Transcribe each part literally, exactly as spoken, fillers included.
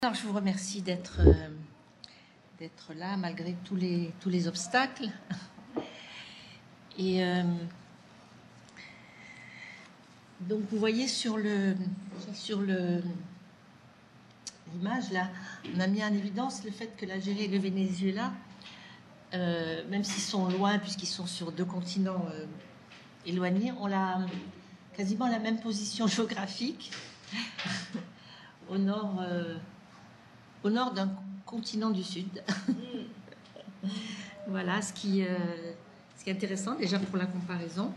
Alors, je vous remercie d'être euh, d'être là malgré tous les, tous les obstacles. Et euh, donc, vous voyez sur le sur le l'image là, on a mis en évidence le fait que l'Algérie et le Venezuela, euh, même s'ils sont loin puisqu'ils sont sur deux continents euh, éloignés, ont la, quasiment la même position géographique au nord. Euh, au nord d'un continent du Sud. Voilà, ce qui, euh, ce qui est intéressant déjà pour la comparaison.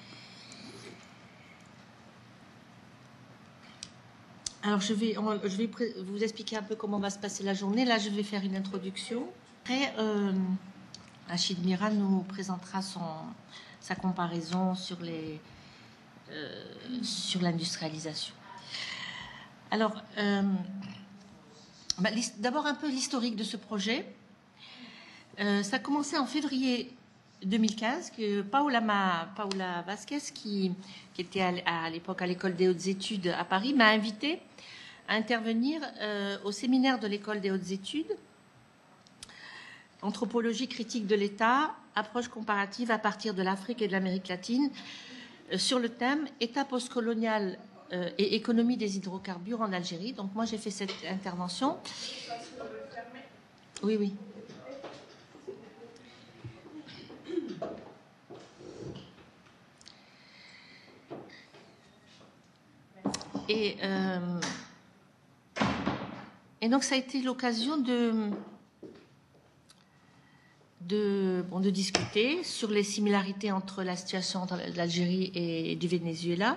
Alors, je vais, je vais vous expliquer un peu comment va se passer la journée. Là, je vais faire une introduction. Après, euh, Achid Mira nous présentera son, sa comparaison sur les, euh, sur l'industrialisation. Alors, euh, bah, d'abord un peu l'historique de ce projet. Euh, ça a commencé en février deux mille quinze, que Paola, Ma, Paola Vasquez, qui, qui était à, à l'époque à l'école des hautes études à Paris, m'a invité à intervenir euh, au séminaire de l'école des hautes études, Anthropologie critique de l'État, approche comparative à partir de l'Afrique et de l'Amérique latine, euh, sur le thème État postcolonial euh, et économie des hydrocarbures en Algérie. Donc moi j'ai fait cette intervention. Oui, oui. Et, euh, et donc ça a été l'occasion de, de, bon, de discuter sur les similarités entre la situation de l'Algérie et du Venezuela.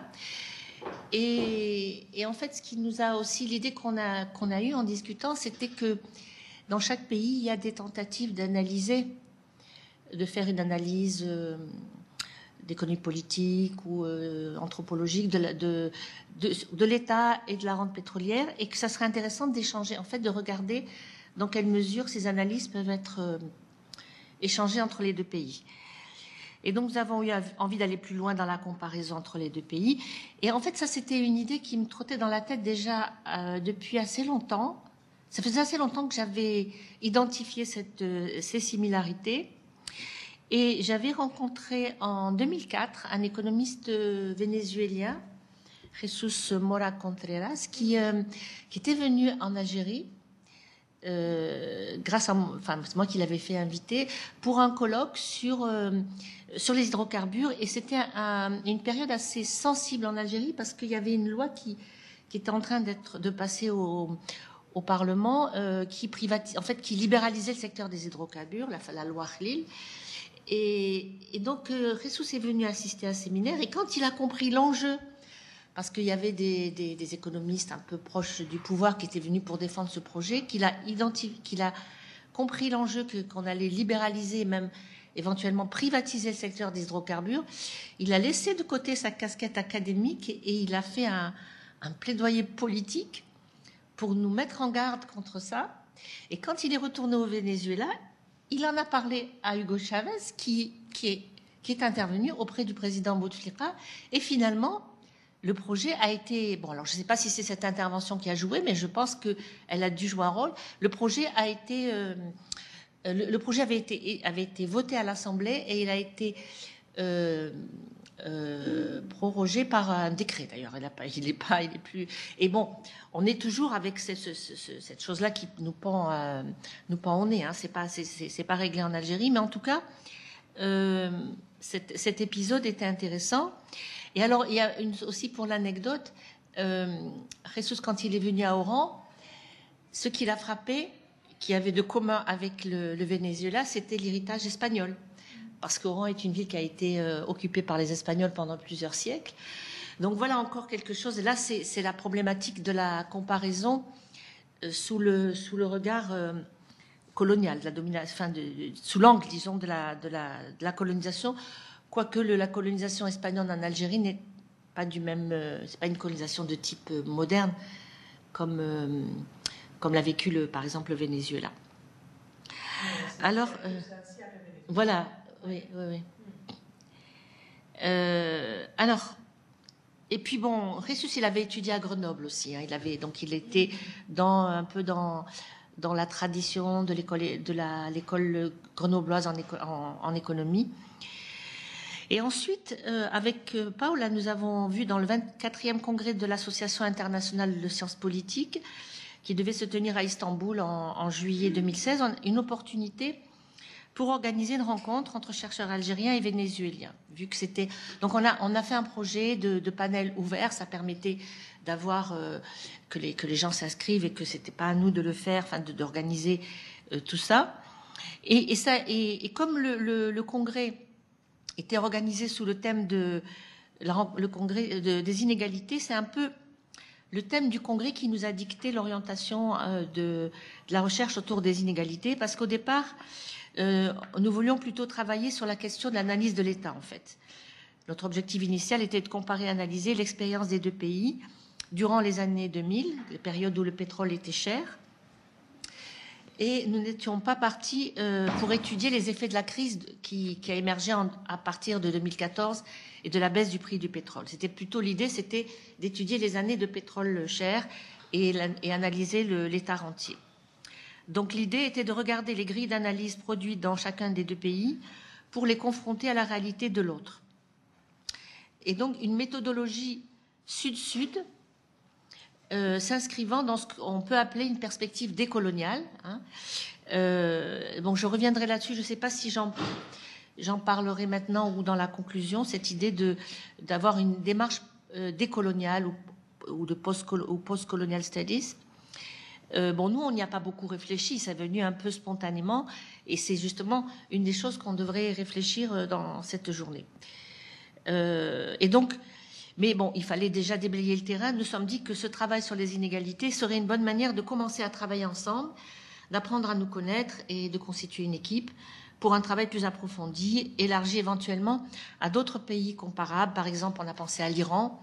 Et, et en fait, ce qui nous a aussi, l'idée qu'on a, qu'on a eue en discutant, c'était que dans chaque pays, il y a des tentatives d'analyser, de faire une analyse euh, d'économie politique ou euh, anthropologique de, de, de, de l'État et de la rente pétrolière, et que ça serait intéressant d'échanger, en fait, de regarder dans quelle mesure ces analyses peuvent être euh, échangées entre les deux pays. Et donc, nous avons eu envie d'aller plus loin dans la comparaison entre les deux pays. Et en fait, ça, c'était une idée qui me trottait dans la tête déjà euh, depuis assez longtemps. Ça faisait assez longtemps que j'avais identifié cette, euh, ces similarités. Et j'avais rencontré en deux mille quatre un économiste vénézuélien, Jesus Mora Contreras, qui, euh, qui était venu en Algérie, euh, grâce à, enfin, c'est moi qui l'avais fait inviter, pour un colloque sur, euh, sur les hydrocarbures. Et c'était un, une période assez sensible en Algérie parce qu'il y avait une loi qui, qui était en train d'être, de passer au, au Parlement, euh, qui privatise, en fait, qui libéralisait le secteur des hydrocarbures, la, la loi Khlil. Et, et donc, euh, Jesus est venu assister à un séminaire, et quand il a compris l'enjeu, parce qu'il y avait des, des, des économistes un peu proches du pouvoir qui étaient venus pour défendre ce projet, qu'il a identifié, qu'il a compris l'enjeu que, qu'on allait libéraliser, même éventuellement privatiser le secteur des hydrocarbures, il a laissé de côté sa casquette académique et, et il a fait un, un plaidoyer politique pour nous mettre en garde contre ça. Et quand il est retourné au Venezuela, il en a parlé à Hugo Chavez, qui, qui, est, qui est intervenu auprès du président Bouteflika, et finalement, le projet a été... Bon, alors je ne sais pas si c'est cette intervention qui a joué, mais je pense qu'elle a dû jouer un rôle. Le projet a été... Euh, le, le projet avait été, avait été voté à l'Assemblée et il a été euh, euh, prorogé par un décret, d'ailleurs. Il n'est pas, il est pas, il est plus... Et bon, on est toujours avec ce, ce, ce, cette chose-là qui nous pend, euh, nous pend au nez. Hein. C'est pas, c'est, c'est, c'est pas réglé en Algérie, mais en tout cas, euh, cet, cet épisode était intéressant. Et alors, il y a une, aussi pour l'anecdote, euh, Jesus, quand il est venu à Oran, ce qui l'a frappé, qui avait de commun avec le, le Venezuela, c'était l'héritage espagnol. Parce qu'Oran est une ville qui a été euh, occupée par les Espagnols pendant plusieurs siècles. Donc voilà encore quelque chose. Et là, c'est, c'est la problématique de la comparaison euh, sous, le, sous le regard euh, colonial, de la domination, enfin de, de, sous l'angle, disons, de la, de la, de la colonisation. Quoique le, la colonisation espagnole en Algérie n'est pas du même, euh, c'est pas une colonisation de type euh, moderne comme euh, comme l'a vécu le, par exemple le Venezuela. Alors euh, voilà, oui, oui, oui. Euh, alors et puis bon, Ressus, il avait étudié à Grenoble aussi. Hein, il avait donc il était dans un peu dans dans la tradition de l'école de la l'école grenobloise en, éco, en, en économie. Et ensuite, euh, avec euh, Paula, nous avons vu dans le vingt-quatrième congrès de l'Association internationale de sciences politiques, qui devait se tenir à Istanbul en, en juillet deux mille seize, une opportunité pour organiser une rencontre entre chercheurs algériens et vénézuéliens. Vu que c'était, donc on a on a fait un projet de, de panel ouvert, ça permettait d'avoir euh, que les que les gens s'inscrivent et que c'était pas à nous de le faire, enfin de d'organiser euh, tout ça. Et, et ça et, et comme le, le, le congrès était organisé sous le thème de la, le congrès de, des inégalités, c'est un peu le thème du congrès qui nous a dicté l'orientation euh, de, de la recherche autour des inégalités, parce qu'au départ, euh, nous voulions plutôt travailler sur la question de l'analyse de l'État, en fait. Notre objectif initial était de comparer et analyser l'expérience des deux pays durant les années deux mille, les périodes où le pétrole était cher, et nous n'étions pas partis euh, pour étudier les effets de la crise qui, qui a émergé en, à partir de deux mille quatorze et de la baisse du prix du pétrole. C'était plutôt l'idée, c'était d'étudier les années de pétrole cher et, la, et analyser l'état rentier. Donc l'idée était de regarder les grilles d'analyse produites dans chacun des deux pays pour les confronter à la réalité de l'autre. Et donc une méthodologie sud-sud, Euh, s'inscrivant dans ce qu'on peut appeler une perspective décoloniale. Hein. Euh, bon, je reviendrai là-dessus. Je ne sais pas si j'en j'en parlerai maintenant ou dans la conclusion. Cette idée de d'avoir une démarche euh, décoloniale ou, ou de post-colonial studies. Euh, bon, nous, on n'y a pas beaucoup réfléchi. C'est venu un peu spontanément, et c'est justement une des choses qu'on devrait réfléchir dans cette journée. Euh, et donc. Mais bon, il fallait déjà déblayer le terrain. Nous nous sommes dit que ce travail sur les inégalités serait une bonne manière de commencer à travailler ensemble, d'apprendre à nous connaître et de constituer une équipe pour un travail plus approfondi, élargi éventuellement à d'autres pays comparables. Par exemple, on a pensé à l'Iran.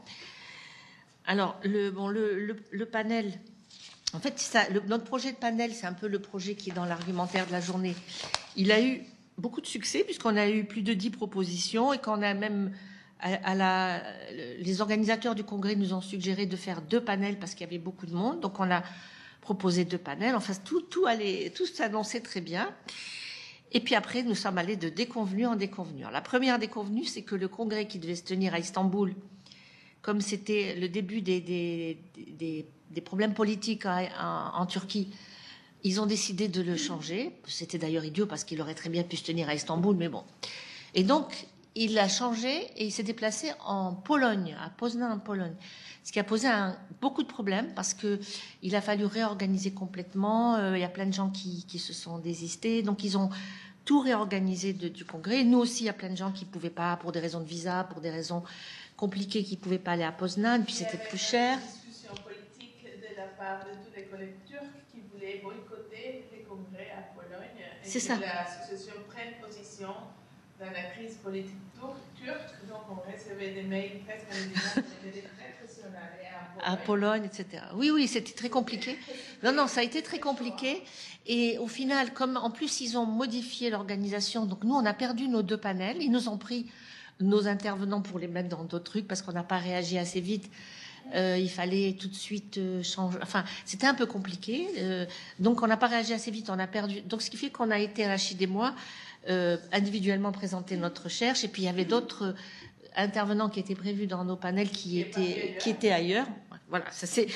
Alors, le, bon, le, le, le panel, en fait, ça, le, notre projet de panel, c'est un peu le projet qui est dans l'argumentaire de la journée. Il a eu beaucoup de succès puisqu'on a eu plus de dix propositions et qu'on a même... À la, les organisateurs du congrès nous ont suggéré de faire deux panels parce qu'il y avait beaucoup de monde. Donc, on a proposé deux panels. Enfin, tout, tout allait, tout s'annonçait très bien. Et puis après, nous sommes allés de déconvenue en déconvenue. Alors, la première déconvenue, c'est que le congrès qui devait se tenir à Istanbul, comme c'était le début des, des, des, des problèmes politiques en, en, en Turquie, ils ont décidé de le changer. C'était d'ailleurs idiot parce qu'il aurait très bien pu se tenir à Istanbul, mais bon. Et donc, il a changé et il s'est déplacé en Pologne, à Poznań en Pologne, ce qui a posé un, beaucoup de problèmes parce que il a fallu réorganiser complètement. Euh, il y a plein de gens qui, qui se sont désistés, donc ils ont tout réorganisé de, du congrès. Nous aussi, il y a plein de gens qui ne pouvaient pas, pour des raisons de visa, pour des raisons compliquées, qui ne pouvaient pas aller à Poznań, puis c'était plus cher. Il y avait une discussion politique de la part de tous les collègues turcs qui voulaient boycotter les congrès à Pologne et C'est que ça. l'association prenne position dans la crise politique turque, donc on recevait des mails presque en disant qu'on était très professionnels à Pologne, et cetera. Oui, oui, c'était très compliqué. Non, non, ça a été très compliqué. Et au final, comme en plus ils ont modifié l'organisation, donc nous on a perdu nos deux panels. Ils nous ont pris nos intervenants pour les mettre dans d'autres trucs parce qu'on n'a pas réagi assez vite. Euh, il fallait tout de suite euh, changer. Enfin, c'était un peu compliqué. Euh, donc on n'a pas réagi assez vite. On a perdu. Donc ce qui fait qu'on a été, Rachid et moi, Euh, individuellement présenter notre recherche, et puis il y avait d'autres euh, intervenants qui étaient prévus dans nos panels qui étaient qui étaient ailleurs. Voilà, ça c'est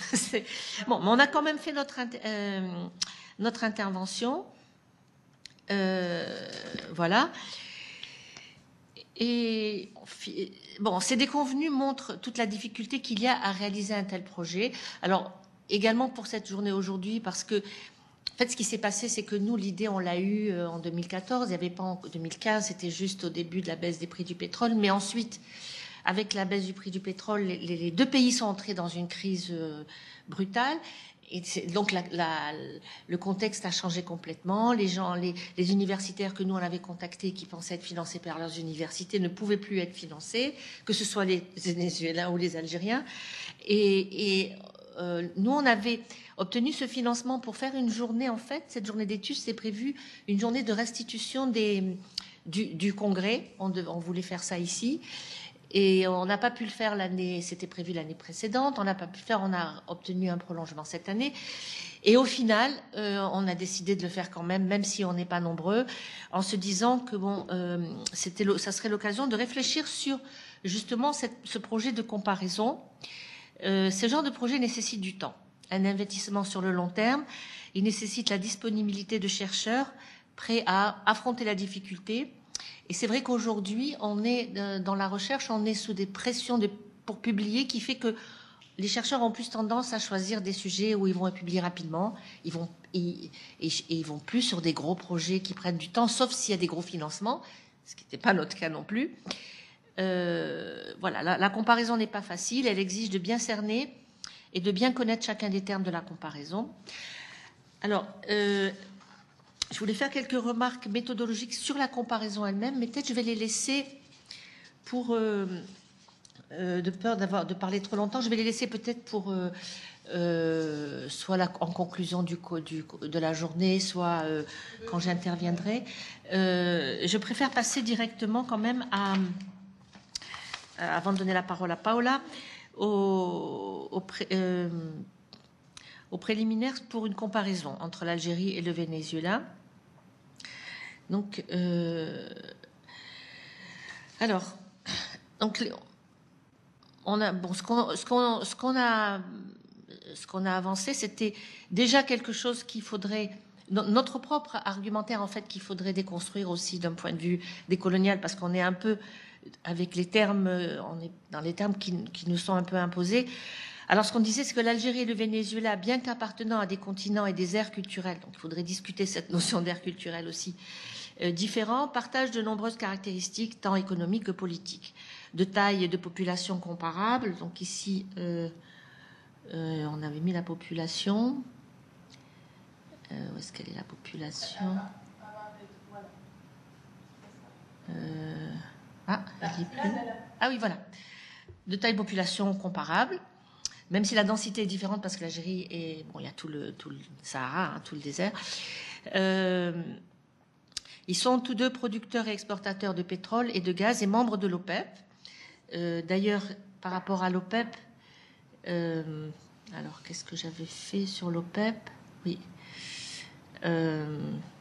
bon, mais on a quand même fait notre euh, notre intervention. Euh, voilà. Et bon, ces déconvenues montrent toute la difficulté qu'il y a à réaliser un tel projet. Alors également pour cette journée aujourd'hui, parce que en fait, ce qui s'est passé, c'est que nous, l'idée, on l'a eue en deux mille quatorze. Il n'y avait pas en deux mille quinze. C'était juste au début de la baisse des prix du pétrole. Mais ensuite, avec la baisse du prix du pétrole, les, les deux pays sont entrés dans une crise euh, brutale. Et donc, la, la, le contexte a changé complètement. Les gens, les, les universitaires que nous, on avait contactés, qui pensaient être financés par leurs universités, ne pouvaient plus être financés, que ce soit les Vénézuéliens ou les Algériens. Et, et euh, nous, on avait obtenu ce financement pour faire une journée, en fait, cette journée d'études, c'est prévu une journée de restitution des, du, du congrès. On, de, on voulait faire ça ici. Et on n'a pas pu le faire l'année, c'était prévu l'année précédente, on n'a pas pu le faire, on a obtenu un prolongement cette année. Et au final, euh, on a décidé de le faire quand même, même si on n'est pas nombreux, en se disant que bon, euh, c'était, ça serait l'occasion de réfléchir sur justement cette, ce projet de comparaison. Euh, ce genre de projet nécessite du temps, un investissement sur le long terme. Il nécessite la disponibilité de chercheurs prêts à affronter la difficulté. Et c'est vrai qu'aujourd'hui, on est dans la recherche, on est sous des pressions de, pour publier, qui fait que les chercheurs ont plus tendance à choisir des sujets où ils vont publier rapidement. Ils vont, et, et, et ils vont plus sur des gros projets qui prennent du temps, sauf s'il y a des gros financements, ce qui n'était pas notre cas non plus. Euh, voilà, la, la comparaison n'est pas facile. Elle exige de bien cerner et de bien connaître chacun des termes de la comparaison. Alors, euh, je voulais faire quelques remarques méthodologiques sur la comparaison elle-même, mais peut-être je vais les laisser pour, euh, euh, de peur d'avoir de parler trop longtemps, je vais les laisser peut-être pour euh, euh, soit la, en conclusion du, du, de la journée, soit euh, quand j'interviendrai. Euh, je préfère passer directement quand même à, à avant de donner la parole à Paola, au, au pré, euh, au préliminaire pour une comparaison entre l'Algérie et le Venezuela. Donc, euh, alors, donc, on a, bon, ce qu'on, ce qu'on, ce qu'on a, ce qu'on a avancé, c'était déjà quelque chose qu'il faudrait, notre propre argumentaire en fait, qu'il faudrait déconstruire aussi d'un point de vue décolonial, parce qu'on est un peu avec les termes, on est dans les termes qui, qui nous sont un peu imposés. Alors, ce qu'on disait, c'est que l'Algérie et le Venezuela, bien qu'appartenant à des continents et des aires culturelles, donc il faudrait discuter cette notion d'aire culturelle aussi, euh, différents, partagent de nombreuses caractéristiques, tant économiques que politiques, de taille et de population comparables. Donc ici, euh, euh, on avait mis la population. Euh, où est-ce qu'elle est, la population euh, Ah, elle est plus. Ah oui, voilà. De taille population comparable. Même si la densité est différente parce que l'Algérie est... Bon, il y a tout le, tout le Sahara, hein, tout le désert. Euh, ils sont tous deux producteurs et exportateurs de pétrole et de gaz et membres de l'OPEP. Euh, d'ailleurs, par rapport à l'OPEP... Euh, alors, qu'est-ce que j'avais fait sur l'OPEP? Oui. Euh,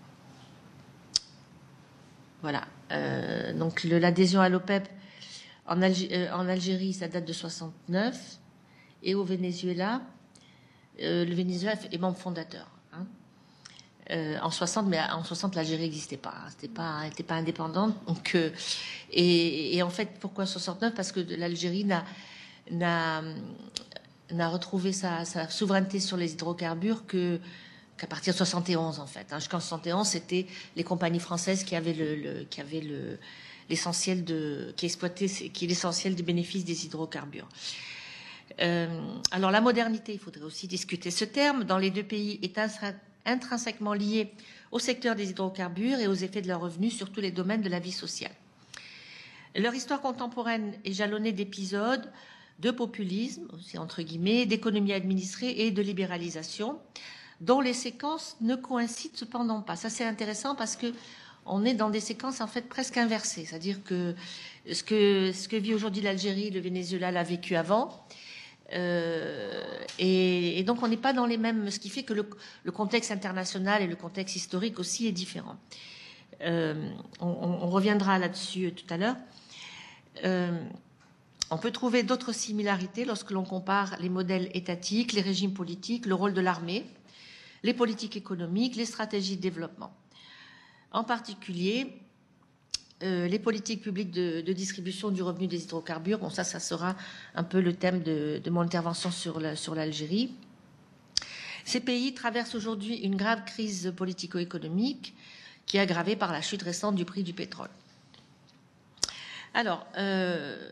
voilà. Euh, donc, le, l'adhésion à l'OPEP en, Alg- euh, en Algérie, ça date de soixante-neuf. Et au Venezuela, euh, le Venezuela est membre fondateur. Hein. Euh, en soixante, mais en soixante, l'Algérie n'existait pas. Hein, c'était pas, elle n'était pas indépendante. Donc, euh, et, et en fait, pourquoi soixante-neuf? Parce que l'Algérie n'a, n'a, n'a retrouvé sa, sa souveraineté sur les hydrocarbures que qu'à partir de soixante et onze, en fait. Hein. Jusqu'en soixante et onze, c'était les compagnies françaises qui avaient le, le qui avaient le l'essentiel de, qui exploitaient, qui est l'essentiel des bénéfices des hydrocarbures. Euh, alors la modernité, il faudrait aussi discuter ce terme, dans les deux pays est intrinsèquement lié au secteur des hydrocarbures et aux effets de leurs revenus sur tous les domaines de la vie sociale. Leur histoire contemporaine est jalonnée d'épisodes de populisme, aussi entre guillemets, d'économie administrée et de libéralisation, dont les séquences ne coïncident cependant pas. Ça c'est intéressant parce que on est dans des séquences en fait presque inversées, c'est-à-dire que ce que ce que vit aujourd'hui l'Algérie, le Venezuela l'a vécu avant. Euh, et, et donc on n'est pas dans les mêmes, ce qui fait que le, le contexte international et le contexte historique aussi est différent. Euh, on, on reviendra là-dessus tout à l'heure. Euh, on peut trouver d'autres similarités lorsque l'on compare les modèles étatiques, les régimes politiques, le rôle de l'armée, les politiques économiques, les stratégies de développement. En particulier, Euh, les politiques publiques de, de distribution du revenu des hydrocarbures. Bon, ça, ça sera un peu le thème de, de mon intervention sur, la, sur l'Algérie. Ces pays traversent aujourd'hui une grave crise politico-économique qui est aggravée par la chute récente du prix du pétrole. Alors, euh,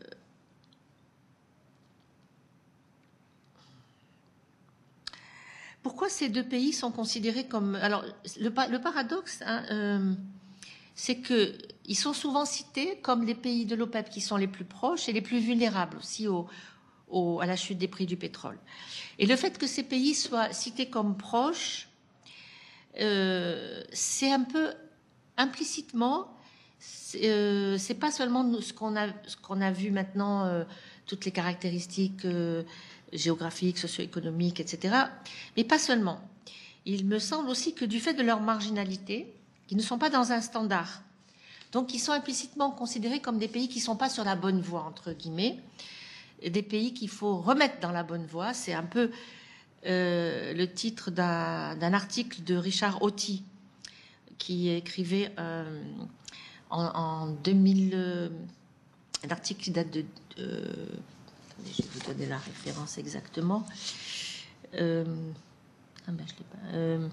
pourquoi ces deux pays sont considérés comme... Alors, le, le paradoxe, hein, euh, c'est qu'ils sont souvent cités comme les pays de l'OPEP qui sont les plus proches et les plus vulnérables aussi au, au, à la chute des prix du pétrole. Et le fait que ces pays soient cités comme proches, euh, c'est un peu implicitement, c'est euh, pas seulement ce qu'on a, ce qu'on a vu maintenant, euh, toutes les caractéristiques euh, géographiques, socio-économiques, et cetera. Mais pas seulement. Il me semble aussi que du fait de leur marginalité, ils ne sont pas dans un standard. Donc, ils sont implicitement considérés comme des pays qui ne sont pas sur la bonne voie, entre guillemets, des pays qu'il faut remettre dans la bonne voie. C'est un peu euh, le titre d'un article de Richard Hauty, qui écrivait euh, en, en deux mille, euh, un article qui date de... Euh, attendez, je vais vous donner la référence exactement. Euh, ah ben, je l'ai pas... Euh,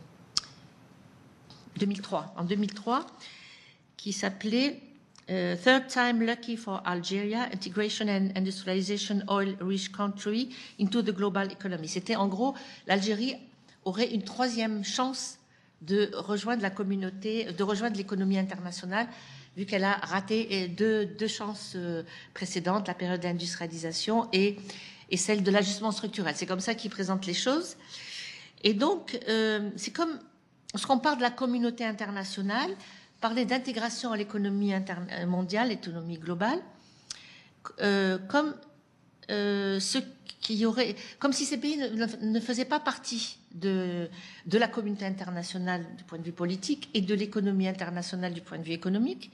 deux mille trois, en deux mille trois, qui s'appelait uh, Third Time Lucky for Algeria, Integration and Industrialization Oil-Rich Country into the Global Economy. C'était en gros, l'Algérie aurait une troisième chance de rejoindre la communauté, de rejoindre l'économie internationale, vu qu'elle a raté deux, deux chances précédentes, la période d'industrialisation et, et celle de l'ajustement structurel. C'est comme ça qu'ils présentent les choses. Et donc, euh, c'est comme... Lorsqu'on parle de la communauté internationale, parler d'intégration à l'économie mondiale, l'économie globale, euh, comme euh, ce qui aurait, comme si ces pays ne, ne faisaient pas partie de, de la communauté internationale du point de vue politique et de l'économie internationale du point de vue économique.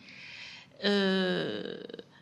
Euh,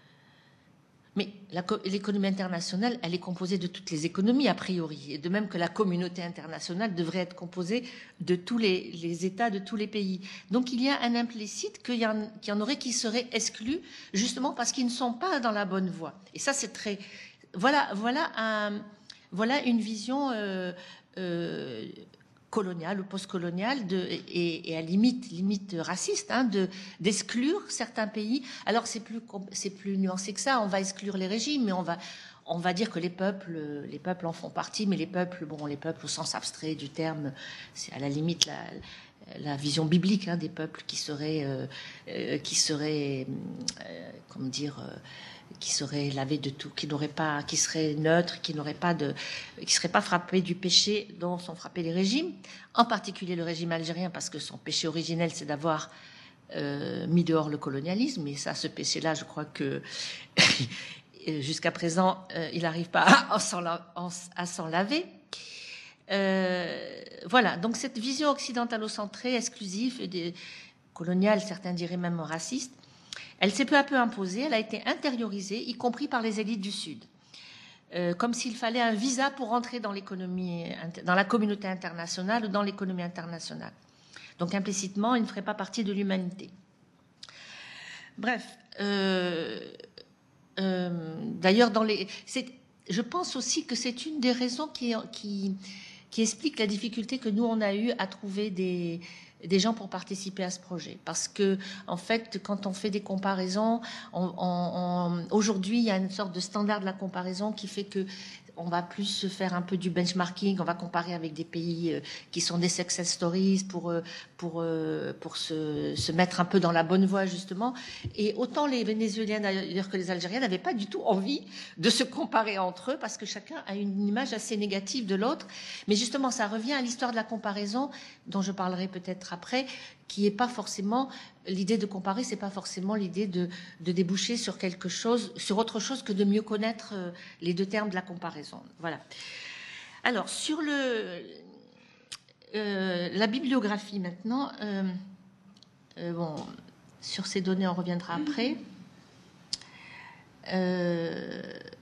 Mais l'économie internationale, elle est composée de toutes les économies, a priori. Et de même que la communauté internationale devrait être composée de tous les, les États, de tous les pays. Donc il y a un implicite qu'il y, qu y en aurait qui seraient exclus, justement parce qu'ils ne sont pas dans la bonne voie. Et ça, c'est très... Voilà, voilà, un, voilà une vision... Euh, euh, coloniale ou postcoloniale de, et, et à limite, limite raciste, hein, de, d'exclure certains pays. Alors c'est plus, c'est plus nuancé que ça, on va exclure les régimes, mais on va, on va dire que les peuples, les peuples en font partie, mais les peuples, bon, les peuples au sens abstrait du terme, c'est à la limite la, la vision biblique, hein, des peuples qui seraient, euh, euh, qui seraient, euh, comment dire, euh, qui seraient lavés de tout, qui n'auraient pas, qui seraient neutres, qui n'auraient pas de, qui seraient pas frappés du péché dont sont frappés les régimes, en particulier le régime algérien, parce que son péché originel, c'est d'avoir euh, mis dehors le colonialisme, et ça, ce péché-là, je crois que jusqu'à présent, euh, il n'arrive pas à s'en laver. Euh, voilà, donc cette vision occidentalo-centrée, exclusive, et coloniale, certains diraient même raciste, elle s'est peu à peu imposée, elle a été intériorisée, y compris par les élites du Sud, euh, comme s'il fallait un visa pour entrer dans l'économie, dans la communauté internationale ou dans l'économie internationale. Donc implicitement, il ne ferait pas partie de l'humanité. Bref, euh, euh, d'ailleurs, dans les, je pense aussi que c'est une des raisons qui, qui, qui explique la difficulté que nous on a eu à trouver des des gens pour participer à ce projet. Parce que, en fait, quand on fait des comparaisons, on, on, on, aujourd'hui, il y a une sorte de standard de la comparaison qui fait que on va plus se faire un peu du benchmarking, on va comparer avec des pays qui sont des success stories pour, pour, pour se, se mettre un peu dans la bonne voie, justement. Et autant les Vénézuéliens d'ailleurs que les Algériens n'avaient pas du tout envie de se comparer entre eux parce que chacun a une image assez négative de l'autre. Mais justement, ça revient à l'histoire de la comparaison dont je parlerai peut-être après, qui est pas forcément l'idée de comparer, c'est pas forcément l'idée de, de déboucher sur quelque chose, sur autre chose que de mieux connaître les deux termes de la comparaison. Voilà. Alors sur le euh, la bibliographie maintenant, euh, euh, bon, sur ces données on reviendra après. Euh,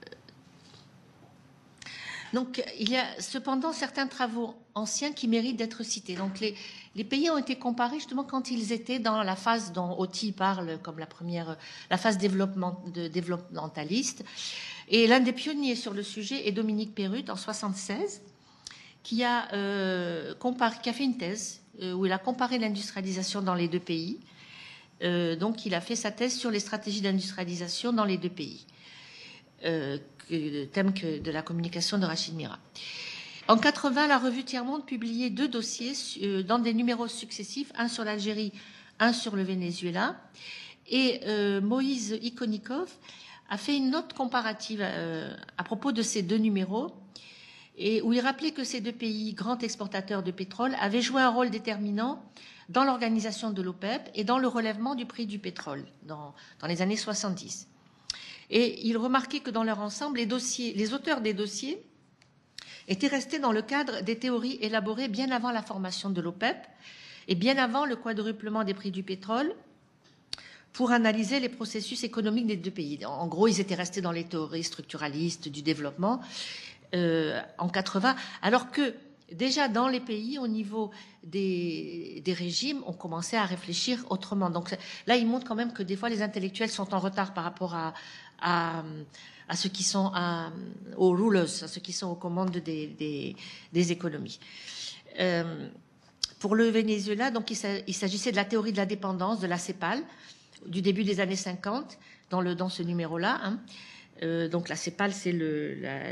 Donc, il y a cependant certains travaux anciens qui méritent d'être cités. Donc, les, les pays ont été comparés justement quand ils étaient dans la phase dont Hauty parle comme la première, la phase développement, de, développementaliste. Et l'un des pionniers sur le sujet est Dominique Perrut en soixante-seize, qui a, euh, comparé, qui a fait une thèse euh, où il a comparé l'industrialisation dans les deux pays. Euh, donc, il a fait sa thèse sur les stratégies d'industrialisation dans les deux pays. Euh, le thème que de la communication de Rachid Mira. En quatre-vingts, la revue Tiers-Monde publiait deux dossiers euh, dans des numéros successifs, un sur l'Algérie, un sur le Venezuela. Et euh, Moïse Ikonikov a fait une note comparative euh, à propos de ces deux numéros. et où il rappelait que ces deux pays, grands exportateurs de pétrole, avaient joué un rôle déterminant dans l'organisation de l'OPEP et dans le relèvement du prix du pétrole dans, dans les années soixante-dix. Et il remarquait que dans leur ensemble, les, dossiers, les auteurs des dossiers étaient restés dans le cadre des théories élaborées bien avant la formation de l'OPEP et bien avant le quadruplement des prix du pétrole pour analyser les processus économiques des deux pays. En gros, ils étaient restés dans les théories structuralistes du développement euh, en quatre-vingts, alors que déjà dans les pays, au niveau des, des régimes, on commençait à réfléchir autrement. Donc là, il montre quand même que des fois, les intellectuels sont en retard par rapport à, à, à ceux qui sont à, aux rulers, à ceux qui sont aux commandes des, des, des économies. Euh, pour le Venezuela, donc il s'agissait de la théorie de la dépendance, de la CEPAL, du début des années cinquante, dans, le, dans ce numéro-là. Hein. Euh, donc la CEPAL, c'est le, la,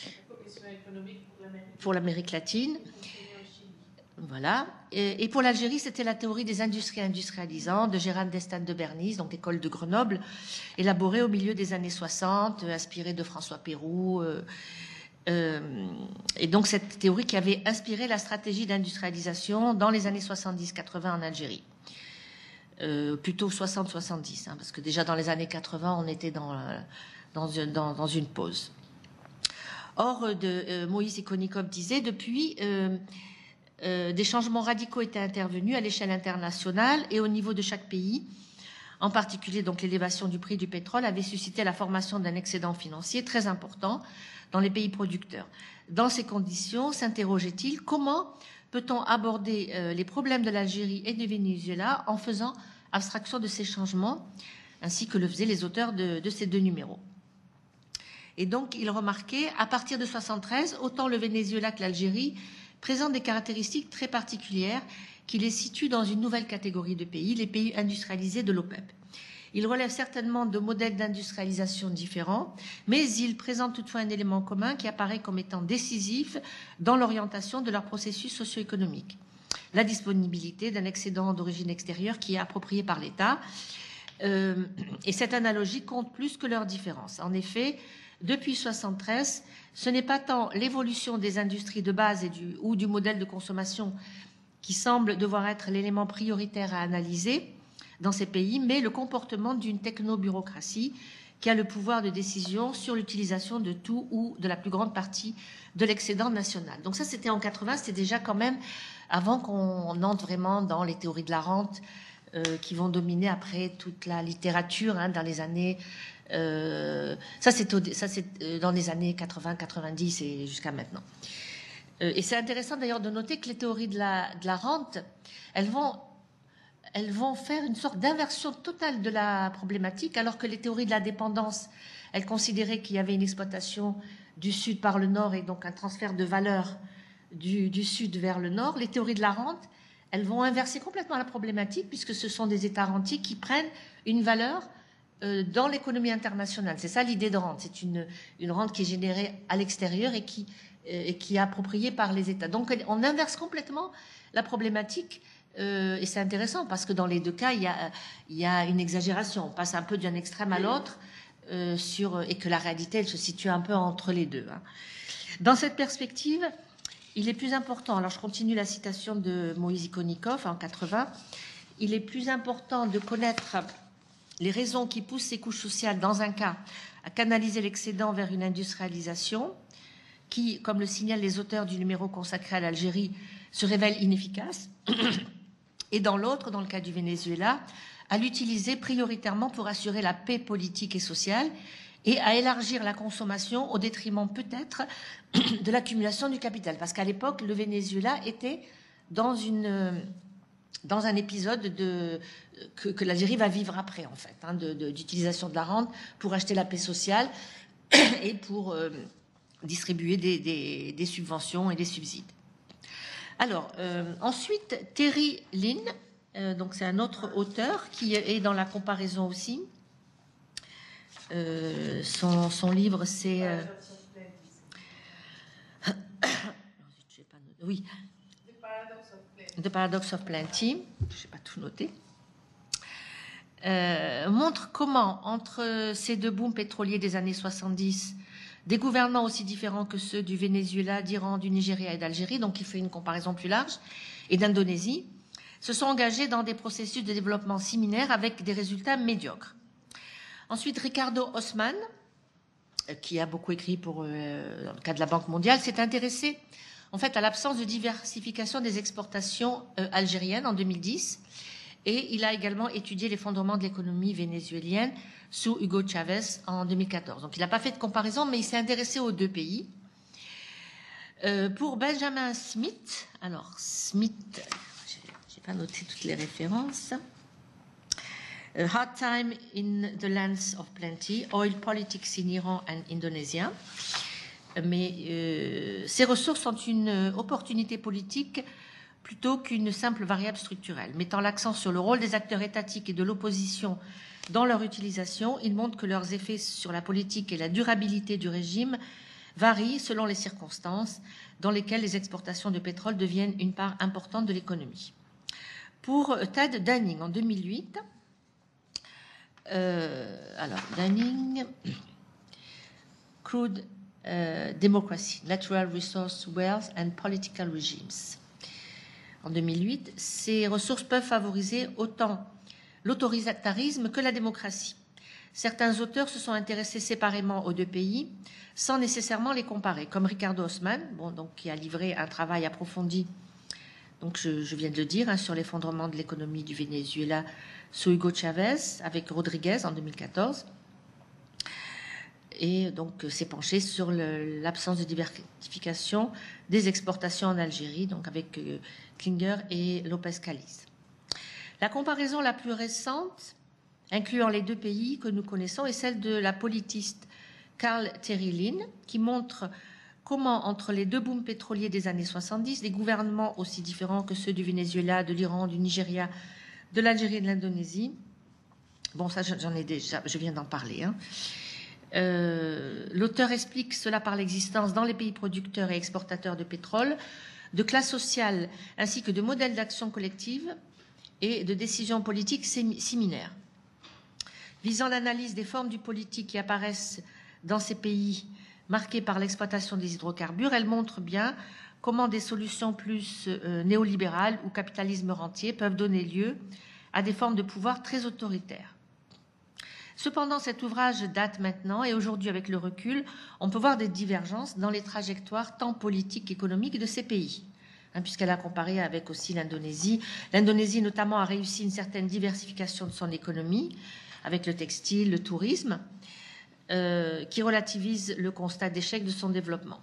pour l'Amérique latine. Voilà. Et, et pour l'Algérie, c'était la théorie des industries industrialisantes de Gérard Destane de Bernis, donc école de Grenoble, élaborée au milieu des années soixante, euh, inspirée de François Pérou. Euh, euh, et donc cette théorie qui avait inspiré la stratégie d'industrialisation dans les années soixante-dix quatre-vingts en Algérie. Euh, plutôt soixante soixante-dix, hein, parce que déjà dans les années quatre-vingts, on était dans, dans, dans, dans une pause. Or, de, euh, Moïse Ikonikov disait, depuis, euh, euh, des changements radicaux étaient intervenus à l'échelle internationale et au niveau de chaque pays. En particulier, donc, l'élévation du prix du pétrole avait suscité la formation d'un excédent financier très important dans les pays producteurs. Dans ces conditions, s'interrogeait-il, comment peut-on aborder euh, les problèmes de l'Algérie et du Venezuela en faisant abstraction de ces changements, ainsi que le faisaient les auteurs de, de ces deux numéros. Et donc, il remarquait, à partir de soixante-treize, autant le Venezuela que l'Algérie présentent des caractéristiques très particulières qui les situent dans une nouvelle catégorie de pays, les pays industrialisés de l'OPEP. Ils relèvent certainement de modèles d'industrialisation différents, mais ils présentent toutefois un élément commun qui apparaît comme étant décisif dans l'orientation de leur processus socio-économique. La disponibilité d'un excédent d'origine extérieure qui est approprié par l'État. Euh, et cette analogie compte plus que leurs différences. En effet, depuis soixante-treize, ce n'est pas tant l'évolution des industries de base et du, ou du modèle de consommation qui semble devoir être l'élément prioritaire à analyser dans ces pays, mais le comportement d'une technobureaucratie qui a le pouvoir de décision sur l'utilisation de tout ou de la plus grande partie de l'excédent national. Donc ça, c'était en quatre-vingts, c'était déjà quand même avant qu'on entre vraiment dans les théories de la rente euh, qui vont dominer après toute la littérature hein, dans les années... Euh, ça, c'est au, ça, c'est dans les années quatre-vingts quatre-vingt-dix et jusqu'à maintenant. Euh, et c'est intéressant d'ailleurs de noter que les théories de la, de la rente, elles vont... elles vont faire une sorte d'inversion totale de la problématique, alors que les théories de la dépendance, elles considéraient qu'il y avait une exploitation du sud par le nord et donc un transfert de valeur du, du sud vers le nord. Les théories de la rente, elles vont inverser complètement la problématique, puisque ce sont des États rentiers qui prennent une valeur euh, dans l'économie internationale. C'est ça l'idée de rente. C'est une, une rente qui est générée à l'extérieur et qui, euh, et qui est appropriée par les États. Donc on inverse complètement la problématique. Euh, et c'est intéressant parce que dans les deux cas, il y a, il y a une exagération. On passe un peu d'un extrême à l'autre euh, sur, et que la réalité, elle se situe un peu entre les deux. Hein. Dans cette perspective, il est plus important, alors je continue la citation de Moïse Ikonikov en quatre-vingts, il est plus important de connaître les raisons qui poussent ces couches sociales, dans un cas, à canaliser l'excédent vers une industrialisation qui, comme le signalent les auteurs du numéro consacré à l'Algérie, se révèle inefficace, et dans l'autre, dans le cas du Venezuela, à l'utiliser prioritairement pour assurer la paix politique et sociale et à élargir la consommation au détriment peut-être de l'accumulation du capital. Parce qu'à l'époque, le Venezuela était dans, une, dans un épisode de, que, que l'Algérie va vivre après, en fait, hein, de, de, d'utilisation de la rente pour acheter la paix sociale et pour euh, distribuer des, des, des subventions et des subsides. Alors, euh, ensuite, Terry Lynn, euh, donc c'est un autre auteur qui est dans la comparaison aussi. Euh, son, son livre, c'est... Euh... oui. The Paradox of Plenty. Je n'ai pas tout noté. Euh, montre comment, entre ces deux booms pétroliers des années soixante-dix, des gouvernants aussi différents que ceux du Venezuela, d'Iran, du Nigeria et d'Algérie, donc il fait une comparaison plus large, et d'Indonésie, se sont engagés dans des processus de développement similaires avec des résultats médiocres. Ensuite, Ricardo Haussmann, qui a beaucoup écrit pour, euh, dans le cas de la Banque mondiale, s'est intéressé en fait à l'absence de diversification des exportations euh, algériennes en deux mille dix, et il a également étudié l'effondrement de l'économie vénézuélienne sous Hugo Chavez en deux mille quatorze. Donc il n'a pas fait de comparaison, mais il s'est intéressé aux deux pays. Euh, pour Benjamin Smith, alors Smith, j'ai pas noté toutes les références. A Hard Time in the Lands of Plenty, Oil Politics in Iran and Indonesia. Mais euh, ces ressources sont une opportunité politique plutôt qu'une simple variable structurelle. Mettant l'accent sur le rôle des acteurs étatiques et de l'opposition dans leur utilisation, ils montrent que leurs effets sur la politique et la durabilité du régime varient selon les circonstances dans lesquelles les exportations de pétrole deviennent une part importante de l'économie. Pour Ted Dunning, en deux mille huit, euh, alors Dunning, Crude uh, Democracy, Natural Resource Wealth and Political Regimes. En deux mille huit, ces ressources peuvent favoriser autant l'autoritarisme que la démocratie. Certains auteurs se sont intéressés séparément aux deux pays sans nécessairement les comparer, comme Ricardo Haussmann, bon, donc, qui a livré un travail approfondi, donc je, je viens de le dire, hein, sur l'effondrement de l'économie du Venezuela sous Hugo Chavez avec Rodriguez en deux mille quatorze, et donc s'est penché sur le, l'absence de diversification des exportations en Algérie, donc avec euh, Klinger et López Caliz. La comparaison la plus récente, incluant les deux pays que nous connaissons, est celle de la politiste Carl Terry Lin, qui montre comment, entre les deux booms pétroliers des années soixante-dix, des gouvernements aussi différents que ceux du Venezuela, de l'Iran, du Nigeria, de l'Algérie et de l'Indonésie, bon, ça j'en ai déjà, je viens d'en parler, hein. Euh, l'auteur explique cela par l'existence dans les pays producteurs et exportateurs de pétrole de classes sociales ainsi que de modèles d'action collective et de décisions politiques similaires. Visant l'analyse des formes du politique qui apparaissent dans ces pays marqués par l'exploitation des hydrocarbures, elle montre bien comment des solutions plus euh, néolibérales ou capitalisme rentier peuvent donner lieu à des formes de pouvoir très autoritaires. Cependant, cet ouvrage date maintenant et aujourd'hui, avec le recul, on peut voir des divergences dans les trajectoires tant politiques qu'économiques de ces pays, hein, puisqu'elle a comparé avec aussi l'Indonésie. L'Indonésie, notamment, a réussi une certaine diversification de son économie, avec le textile, le tourisme, euh, qui relativise le constat d'échec de son développement.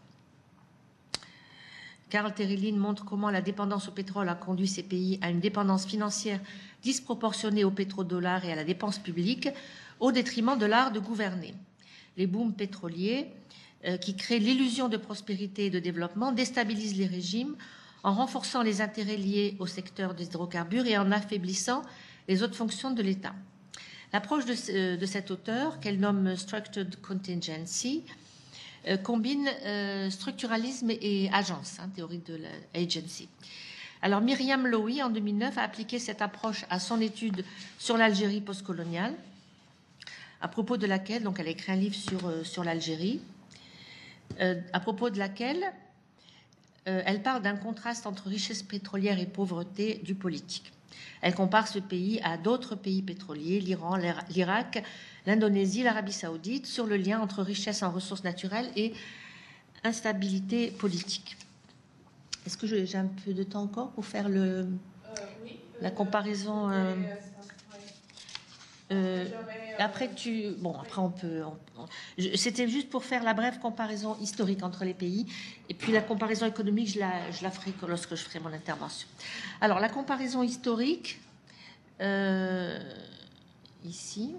Carl Terry Lin montre comment la dépendance au pétrole a conduit ces pays à une dépendance financière disproportionnée au pétrodollar et à la dépense publique, au détriment de l'art de gouverner. Les booms pétroliers, euh, qui créent l'illusion de prospérité et de développement, déstabilisent les régimes en renforçant les intérêts liés au secteur des hydrocarbures et en affaiblissant les autres fonctions de l'État. L'approche de, euh, de cet auteur, qu'elle nomme Structured Contingency, euh, combine euh, structuralisme et, et agence, hein, théorie de l'agency. Alors Myriam Lowy, en deux mille neuf, a appliqué cette approche à son étude sur l'Algérie postcoloniale, à propos de laquelle, donc elle a écrit un livre sur, euh, sur l'Algérie, euh, à propos de laquelle euh, elle parle d'un contraste entre richesse pétrolière et pauvreté du politique. Elle compare ce pays à d'autres pays pétroliers, l'Iran, l'Irak, l'Indonésie, l'Arabie saoudite, sur le lien entre richesse en ressources naturelles et instabilité politique. Est-ce que j'ai un peu de temps encore pour faire le, euh, oui, la comparaison euh, euh, après tu bon après on peut on, on, c'était juste pour faire la brève comparaison historique entre les pays, et puis la comparaison économique je la je la ferai lorsque je ferai mon intervention. Alors la comparaison historique euh, ici.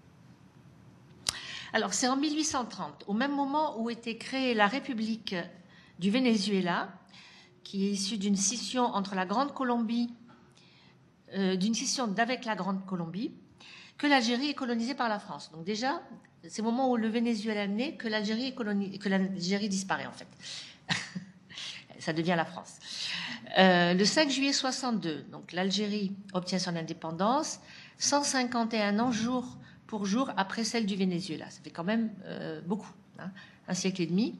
Alors c'est en mille huit cent trente, au même moment où était créée la République du Venezuela, qui est issue d'une scission entre la Grande Colombie, euh, d'une scission d'avec la Grande Colombie, que l'Algérie est colonisée par la France. Donc déjà, c'est au moment où le Venezuela naît que l'Algérie est colonisée, que l'Algérie disparaît en fait. Ça devient la France. Euh, le cinq juillet soixante-deux, donc l'Algérie obtient son indépendance, cent cinquante et un ans jour pour jour après celle du Venezuela. Ça fait quand même euh, beaucoup, hein, un siècle et demi,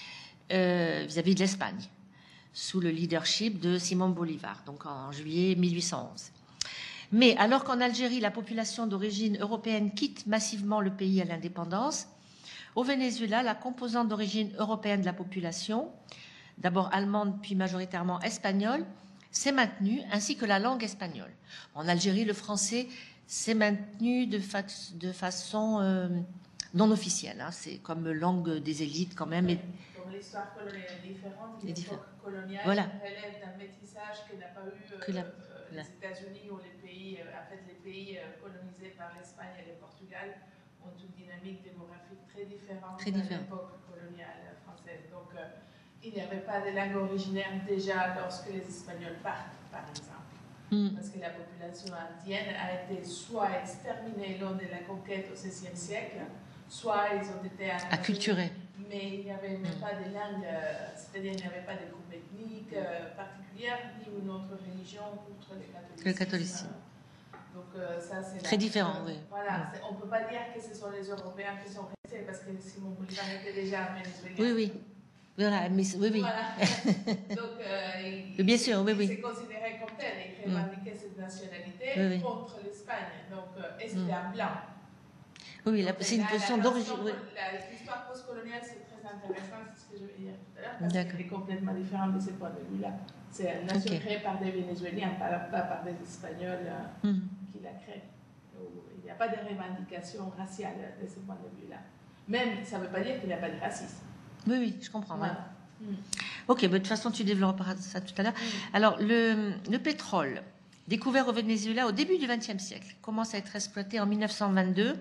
euh, vis-à-vis de l'Espagne, sous le leadership de Simón Bolívar, donc en juillet mille huit cent onze. Mais alors qu'en Algérie, la population d'origine européenne quitte massivement le pays à l'indépendance, au Venezuela, la composante d'origine européenne de la population, d'abord allemande puis majoritairement espagnole, s'est maintenue, ainsi que la langue espagnole. En Algérie, le français s'est maintenu de, fa de façon euh, non officielle. Hein. C'est comme langue des élites quand même. Et... Comme l'histoire coloniale est différente, l'époque coloniale voilà. relève d'un métissage que n'a pas eu euh, que la, euh, les États-Unis ou les pays, euh, en fait, les pays euh, colonisés par l'Espagne et le Portugal ont une dynamique démographique très différente très de différent. l'époque coloniale française. Donc, euh, il n'y avait pas de langue originaire déjà lorsque les Espagnols partent, par exemple. Mm. Parce que la population indienne a été soit exterminée lors de la conquête au seizième siècle, soit ils ont été acculturés. Mais il n'y avait même mm. pas de langue, euh, c'est-à-dire il n'y avait pas de groupe ethnique euh, particulière, ni une autre religion outre le catholicisme. Le catholicisme. Donc euh, ça, c'est très différent, euh, oui. Voilà, mm. on ne peut pas dire que ce sont les Européens qui sont restés, parce que Simón Bolívar était déjà un Vénézuélien. Oui, oui. Voilà, mais oui, oui. Voilà. Donc, euh, il, bien sûr, oui, il oui. s'est considéré comme tel, il revendiquait mm. cette nationalité oui, oui. contre l'Espagne. Donc, euh, et c'était mm. un blanc. Oui, oui, c'est une position d'origine. Oui. L'histoire postcoloniale, c'est très intéressant, c'est ce que je veux dire tout à l'heure, parce qu'elle est complètement différente de ce point de vue-là. C'est une nation okay. créée par des Vénézuéliens, pas, pas par des Espagnols euh, mm. qui la créent. Il n'y a pas de revendication raciale de ce point de vue-là. Même, ça ne veut pas dire qu'il n'y a pas de racisme. Oui, oui, je comprends. Voilà. Ouais. Mm. Ok, mais de toute façon, tu développeras ça tout à l'heure. Mm. Alors, le, le pétrole, découvert au Venezuela au début du vingtième siècle, commence à être exploité en mille neuf cent vingt-deux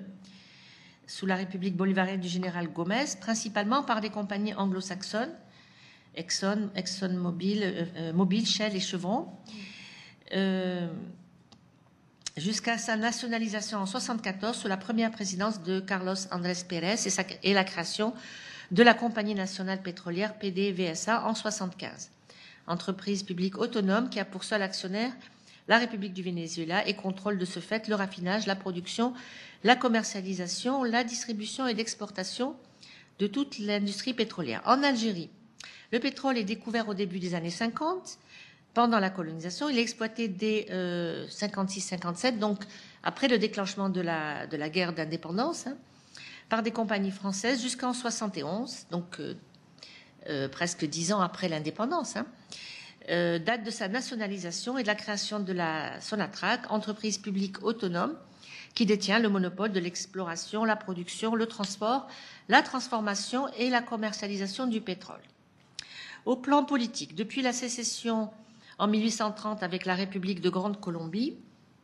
sous la République bolivarienne du général Gómez, principalement par des compagnies anglo-saxonnes, Exxon, ExxonMobil, euh, euh, Mobil, Shell et Chevron, euh, jusqu'à sa nationalisation en mille neuf cent soixante-quatorze sous la première présidence de Carlos Andrés Pérez et, sa, et la création de la Compagnie nationale pétrolière P D V S A en mille neuf cent soixante-quinze, entreprise publique autonome qui a pour seul actionnaire la République du Venezuela et contrôle de ce fait le raffinage, la production, la commercialisation, la distribution et l'exportation de toute l'industrie pétrolière. En Algérie, le pétrole est découvert au début des années cinquante, pendant la colonisation. Il est exploité dès euh, cinquante-six cinquante-sept, donc après le déclenchement de la, de la guerre d'indépendance, hein, par des compagnies françaises jusqu'en soixante et onze, donc euh, euh, presque dix ans après l'indépendance. Hein. Euh, date de sa nationalisation et de la création de la Sonatrach, entreprise publique autonome qui détient le monopole de l'exploration, la production, le transport, la transformation et la commercialisation du pétrole. Au plan politique, depuis la sécession en mille huit cent trente avec la République de Grande Colombie,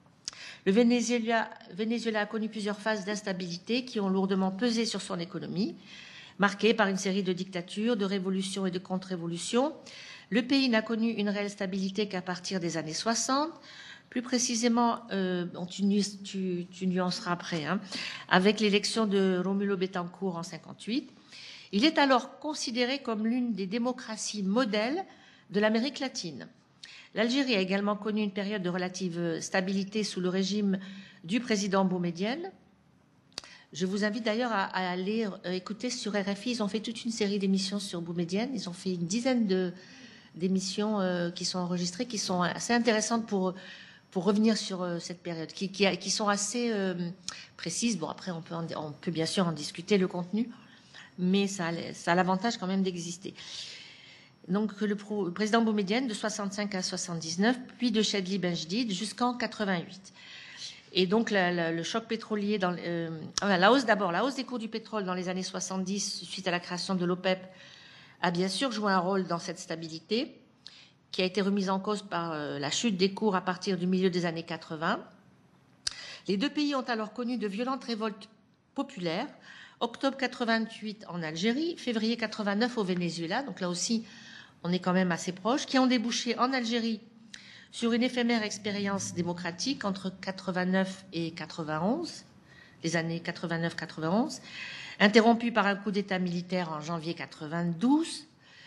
le Venezuela, Venezuela a connu plusieurs phases d'instabilité qui ont lourdement pesé sur son économie, marquée par une série de dictatures, de révolutions et de contre-révolutions. Le pays n'a connu une réelle stabilité qu'à partir des années soixante, plus précisément, euh, bon, tu, tu, tu nuanceras après, hein, avec l'élection de Romulo Betancourt en cinquante-huit. Il est alors considéré comme l'une des démocraties modèles de l'Amérique latine. L'Algérie a également connu une période de relative stabilité sous le régime du président Boumedienne. Je vous invite d'ailleurs à, à aller euh, écouter sur R F I. Ils ont fait toute une série d'émissions sur Boumedienne. Ils ont fait une dizaine de d'émissions euh, qui sont enregistrées, qui sont assez intéressantes pour, pour revenir sur euh, cette période, qui, qui, qui sont assez euh, précises. Bon, après, on peut, en, on peut bien sûr en discuter, le contenu, mais ça a, ça a l'avantage quand même d'exister. Donc, le, pro, le président Boumedienne, de soixante-cinq à soixante-dix-neuf, puis de Chedli Benjedid jusqu'en quatre-vingt-huit. Et donc, la, la, le choc pétrolier, dans, euh, la hausse d'abord, la hausse des cours du pétrole dans les années soixante-dix, suite à la création de l'OPEP, a bien sûr joué un rôle dans cette stabilité, qui a été remise en cause par euh, la chute des cours à partir du milieu des années quatre-vingts. Les deux pays ont alors connu de violentes révoltes populaires, octobre quatre-vingt-huit en Algérie, février quatre-vingt-neuf au Venezuela, donc là aussi, on est quand même assez proche, qui ont débouché en Algérie sur une éphémère expérience démocratique entre quatre-vingt-neuf et quatre-vingt-onze, les années quatre-vingt-neuf quatre-vingt-onze, interrompue par un coup d'État militaire en janvier quatre-vingt-douze.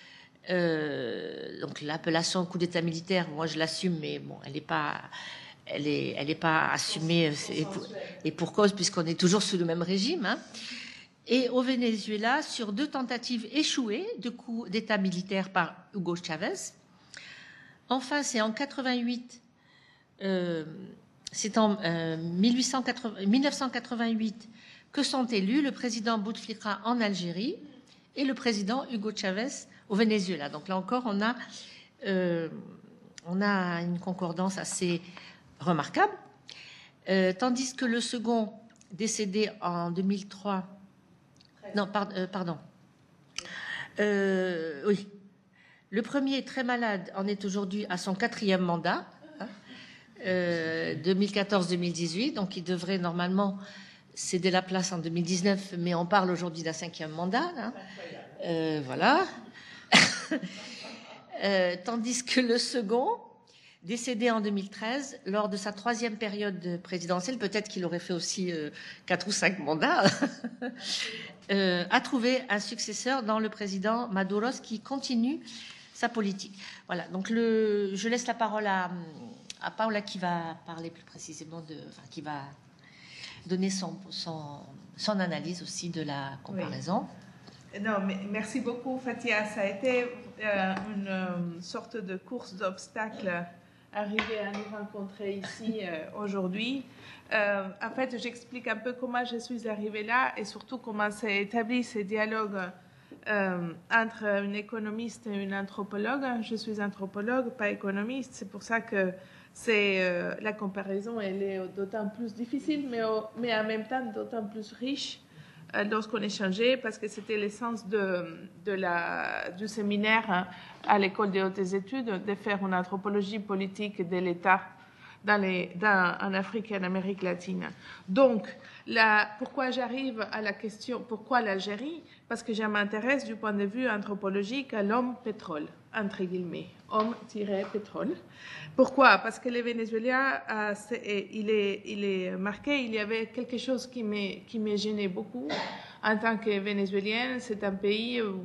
Euh, donc l'appellation coup d'État militaire, moi je l'assume, mais bon, elle n'est pas, elle est, elle est pas assumée et pour, et pour cause, puisqu'on est toujours sous le même régime. Hein. Et au Venezuela, sur deux tentatives échouées de coup d'État militaire par Hugo Chavez. Enfin, c'est en quatre-vingt-huit, euh, c'est en euh, mille neuf cent quatre-vingt-huit que sont élus le président Bouteflika en Algérie et le président Hugo Chavez au Venezuela. Donc là encore, on a, euh, on a une concordance assez remarquable. Euh, tandis que le second, décédé en deux mille trois, non, par, euh, pardon, euh, oui, le premier, très malade, en est aujourd'hui à son quatrième mandat, hein, euh, deux mille quatorze deux mille dix-huit, donc il devrait normalement céder la place en deux mille dix-neuf, mais on parle aujourd'hui d'un cinquième mandat, hein, euh, voilà. euh, tandis que le second, décédé en deux mille treize, lors de sa troisième période présidentielle, peut-être qu'il aurait fait aussi euh, quatre ou cinq mandats, euh, a trouvé un successeur dans le président Maduro qui continue sa politique. Voilà, donc le, je laisse la parole à, à Paula qui va parler plus précisément, de, enfin, qui va donner son, son, son analyse aussi de la comparaison. Oui. Non, mais merci beaucoup Fatia, ça a été euh, une euh, sorte de course d'obstacles arriver à nous rencontrer ici euh, aujourd'hui. Euh, en fait, j'explique un peu comment je suis arrivée là et surtout comment s'est établi ce dialogue euh, entre une économiste et une anthropologue. Je suis anthropologue, pas économiste. C'est pour ça que c'est, euh, la comparaison elle est d'autant plus difficile, mais, au, mais en même temps d'autant plus riche euh, lorsqu'on échangeait, parce que c'était l'essence de, de la, du séminaire hein, à l'école des hautes études, de faire une anthropologie politique de l'État dans les, dans, en Afrique et en Amérique latine. Donc, la, pourquoi j'arrive à la question, pourquoi l'Algérie? Parce que je m'intéresse du point de vue anthropologique à l'homme pétrole, entre guillemets, homme-pétrole. Pourquoi? Parce que le Venezuela, euh, est, il, est, il est marqué, il y avait quelque chose qui me, qui me gênait beaucoup. En tant que Vénézuélienne, c'est un pays où,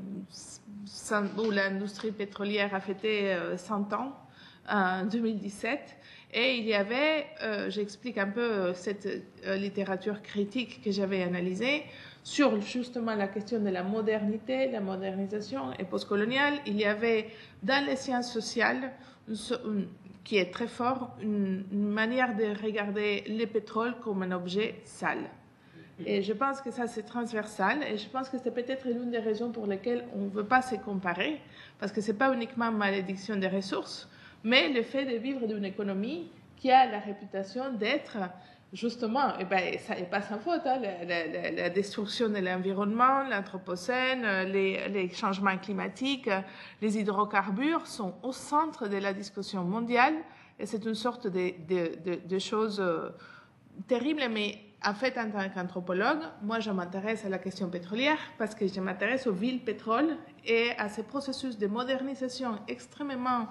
où l'industrie pétrolière a fêté cent ans, en deux mille dix-sept. Et il y avait, euh, j'explique un peu cette euh, littérature critique que j'avais analysée sur justement la question de la modernité, la modernisation et postcoloniale. Il y avait dans les sciences sociales, une, une, qui est très fort, une, une manière de regarder le pétrole comme un objet sale. Et je pense que ça, c'est transversal. Et je pense que c'est peut-être l'une des raisons pour lesquelles on ne veut pas se comparer, parce que ce n'est pas uniquement malédiction des ressources, mais le fait de vivre d'une économie qui a la réputation d'être, justement, et ben, ça n'est pas sans faute, hein, la, la, la destruction de l'environnement, l'anthropocène, les, les changements climatiques, les hydrocarbures sont au centre de la discussion mondiale, et c'est une sorte de, de, de, de choses euh, terribles, mais en fait, en tant qu'anthropologue, moi, je m'intéresse à la question pétrolière parce que je m'intéresse aux villes pétrole et à ces processus de modernisation extrêmement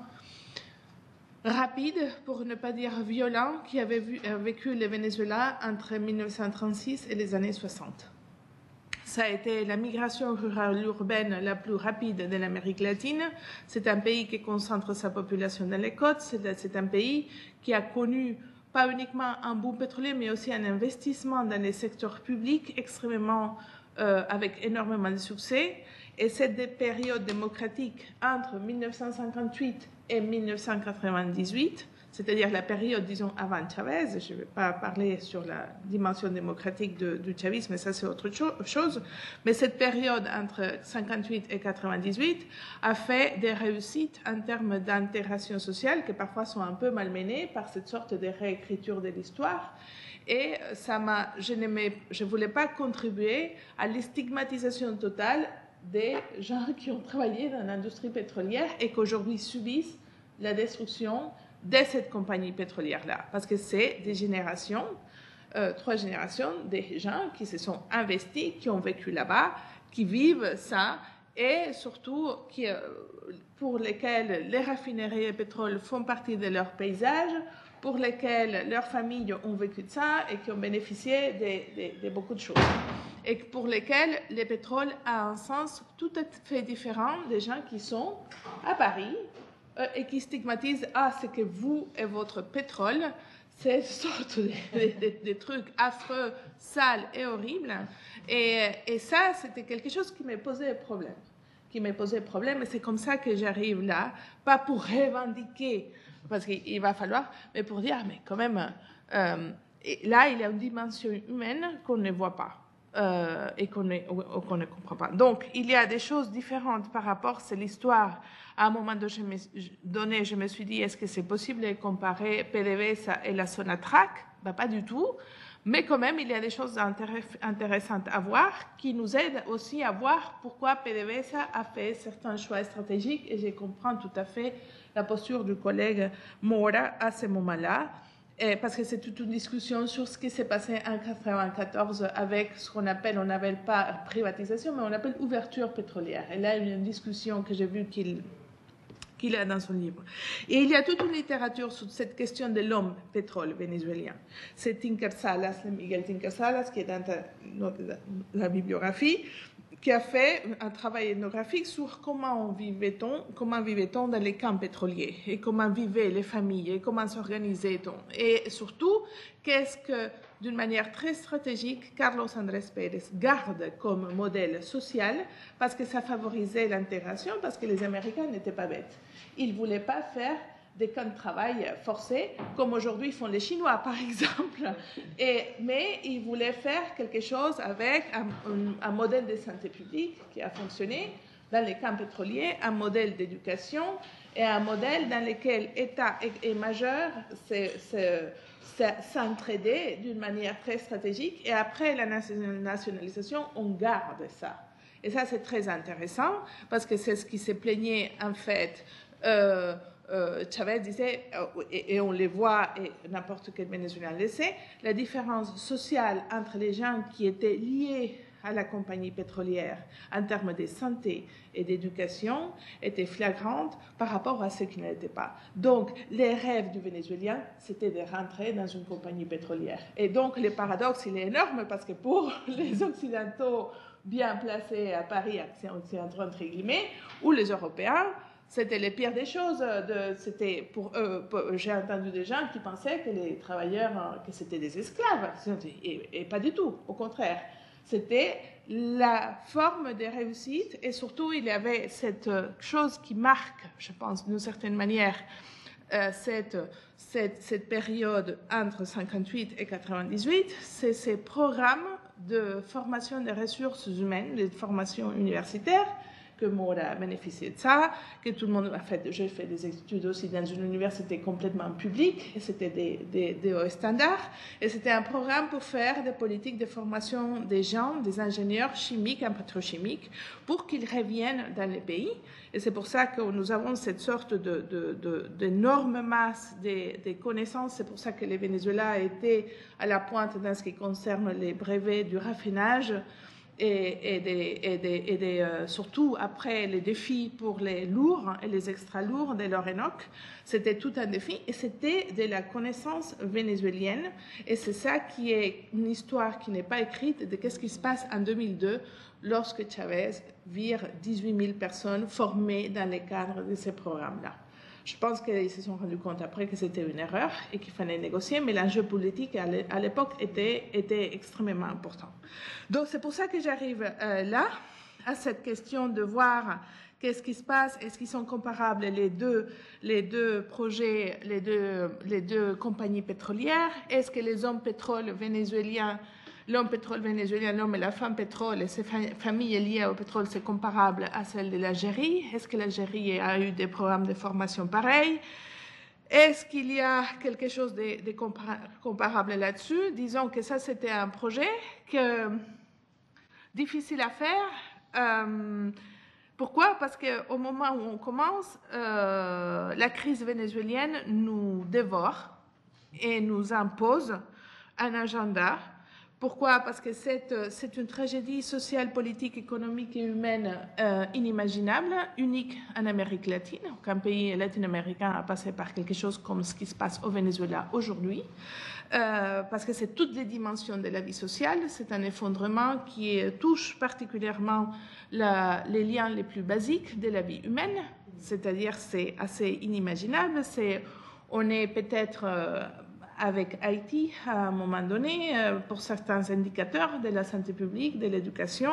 rapide, pour ne pas dire violent, qui avait vu, euh, vécu le Venezuela entre mille neuf cent trente-six et les années soixante. Ça a été la migration rurale urbaine la plus rapide de l'Amérique latine. C'est un pays qui concentre sa population dans les côtes. C'est un pays qui a connu pas uniquement un boom pétrolier, mais aussi un investissement dans les secteurs publics extrêmement, euh, avec énormément de succès. Et cette période démocratique entre mille neuf cent cinquante-huit et mille neuf cent quatre-vingt-dix-huit, c'est-à-dire la période, disons, avant Chavez, je ne vais pas parler sur la dimension démocratique de, du chavisme, mais ça c'est autre chose, mais cette période entre cinquante-huit et quatre-vingt-dix-huit a fait des réussites en termes d'intégration sociale qui parfois sont un peu malmenées par cette sorte de réécriture de l'histoire. Et ça m'a, je ne voulais pas contribuer à l'estigmatisation totale des gens qui ont travaillé dans l'industrie pétrolière et qui aujourd'hui subissent la destruction de cette compagnie pétrolière-là. Parce que c'est des générations, euh, trois générations, des gens qui se sont investis, qui ont vécu là-bas, qui vivent ça, et surtout qui, euh, pour lesquels les raffineries de pétrole font partie de leur paysage, pour lesquels leurs familles ont vécu de ça et qui ont bénéficié de, de, de beaucoup de choses. Et pour lesquels le pétrole a un sens tout à fait différent des gens qui sont à Paris euh, et qui stigmatisent « Ah, c'est que vous et votre pétrole, cette sorte de, de, de, de trucs affreux, sales et horribles. Et, et ça, c'était quelque chose qui me posait problème. Qui me posait problème. Et c'est comme ça que j'arrive là, pas pour revendiquer, parce qu'il va falloir, mais pour dire, mais quand même, euh, là, il y a une dimension humaine qu'on ne voit pas. Euh, et qu'on ne, qu'on ne comprend pas. Donc, il y a des choses différentes par rapport, c'est l'histoire. À un moment donné, je me suis dit, est-ce que c'est possible de comparer PDVSA et la Sonatrach? Ben, pas du tout. Mais quand même, il y a des choses intéressantes à voir qui nous aident aussi à voir pourquoi PDVSA a fait certains choix stratégiques. Et je comprends tout à fait la posture du collègue Mora à ce moment-là. Et parce que c'est toute une discussion sur ce qui s'est passé en mille neuf cent quatre-vingt-quatorze avec ce qu'on appelle, on n'appelle pas privatisation, mais on appelle ouverture pétrolière. Et là, il y a une discussion que j'ai vue qu'il qu'il a dans son livre. Et il y a toute une littérature sur cette question de l'homme pétrole vénézuélien. C'est Tinker Salas, Miguel Tinker Salas, qui est dans la bibliographie, qui a fait un travail ethnographique sur comment vivait-on, comment vivait-on dans les camps pétroliers, et comment vivaient les familles, et comment s'organisait-on. Et surtout, qu'est-ce que, d'une manière très stratégique, Carlos Andrés Pérez garde comme modèle social, parce que ça favorisait l'intégration, parce que les Américains n'étaient pas bêtes. Ils ne voulaient pas faire des camps de travail forcés, comme aujourd'hui font les Chinois, par exemple. Et, mais ils voulaient faire quelque chose avec un, un, un modèle de santé publique qui a fonctionné dans les camps pétroliers, un modèle d'éducation et un modèle dans lequel État et, et majeur s'entraidaient d'une manière très stratégique. Et après la nationalisation, on garde ça. Et ça, c'est très intéressant, parce que c'est ce qui s'est plaigné, en fait, euh, Euh, Chavez disait, euh, et, et on les voit, et n'importe quel Vénézuélien le sait, la différence sociale entre les gens qui étaient liés à la compagnie pétrolière en termes de santé et d'éducation était flagrante par rapport à ceux qui ne l'étaient pas. Donc, les rêves du Vénézuélien, c'était de rentrer dans une compagnie pétrolière. Et donc, le paradoxe, il est énorme, parce que pour les Occidentaux bien placés à Paris, occidentaux entre guillemets, ou les Européens, c'était le pire des choses. De, c'était pour eux, j'ai entendu des gens qui pensaient que les travailleurs, que c'était des esclaves. Et, et pas du tout, au contraire. C'était la forme de réussite, et surtout, il y avait cette chose qui marque, je pense, d'une certaine manière, euh, cette, cette, cette période entre cinquante-huit et quatre-vingt-dix-huit, c'est ces programmes de formation des ressources humaines, de formation universitaire, que Mora a bénéficié de ça, que tout le monde a fait. J'ai fait des études aussi dans une université complètement publique, et c'était des, des, des hauts standards, et c'était un programme pour faire des politiques de formation des gens, des ingénieurs chimiques et pétrochimiques, pour qu'ils reviennent dans les pays. Et c'est pour ça que nous avons cette sorte de, de, de, d'énorme masse de, de connaissances. C'est pour ça que le Venezuela a été à la pointe dans ce qui concerne les brevets du raffinage, et, et, des, et, des, et des, euh, surtout après les défis pour les lourds et les extra-lourds de l'Orénoque. C'était tout un défi, et c'était de la connaissance vénézuélienne, et c'est ça qui est une histoire qui n'est pas écrite de qu'est-ce qui se passe en deux mille deux lorsque Chavez vire dix-huit mille personnes formées dans le cadre de ces programmes-là. Je pense qu'ils se sont rendus compte après que c'était une erreur et qu'il fallait négocier, mais l'enjeu politique à l'époque était, était extrêmement important. Donc c'est pour ça que j'arrive euh, là, à cette question de voir qu'est-ce qui se passe, est-ce qu'ils sont comparables les deux, les deux projets, les deux, les deux compagnies pétrolières, est-ce que les hommes pétrole vénézuéliens, l'homme pétrole vénézuélien, l'homme et la femme pétrole, et ces familles liées au pétrole, c'est comparable à celle de l'Algérie? Est-ce que l'Algérie a eu des programmes de formation pareils? Est-ce qu'il y a quelque chose de, de comparable là-dessus? Disons que ça, c'était un projet que, difficile à faire. Euh, pourquoi? Parce qu'au moment où on commence, euh, la crise vénézuélienne nous dévore et nous impose un agenda. Pourquoi? Parce que c'est une tragédie sociale, politique, économique et humaine euh, inimaginable, unique en Amérique latine. Aucun pays latino-américain a passé par quelque chose comme ce qui se passe au Venezuela aujourd'hui, euh, parce que c'est toutes les dimensions de la vie sociale. C'est un effondrement qui touche particulièrement la, les liens les plus basiques de la vie humaine, c'est-à-dire c'est assez inimaginable. C'est, on est peut-être... Euh, avec Haïti à un moment donné pour certains indicateurs de la santé publique, de l'éducation,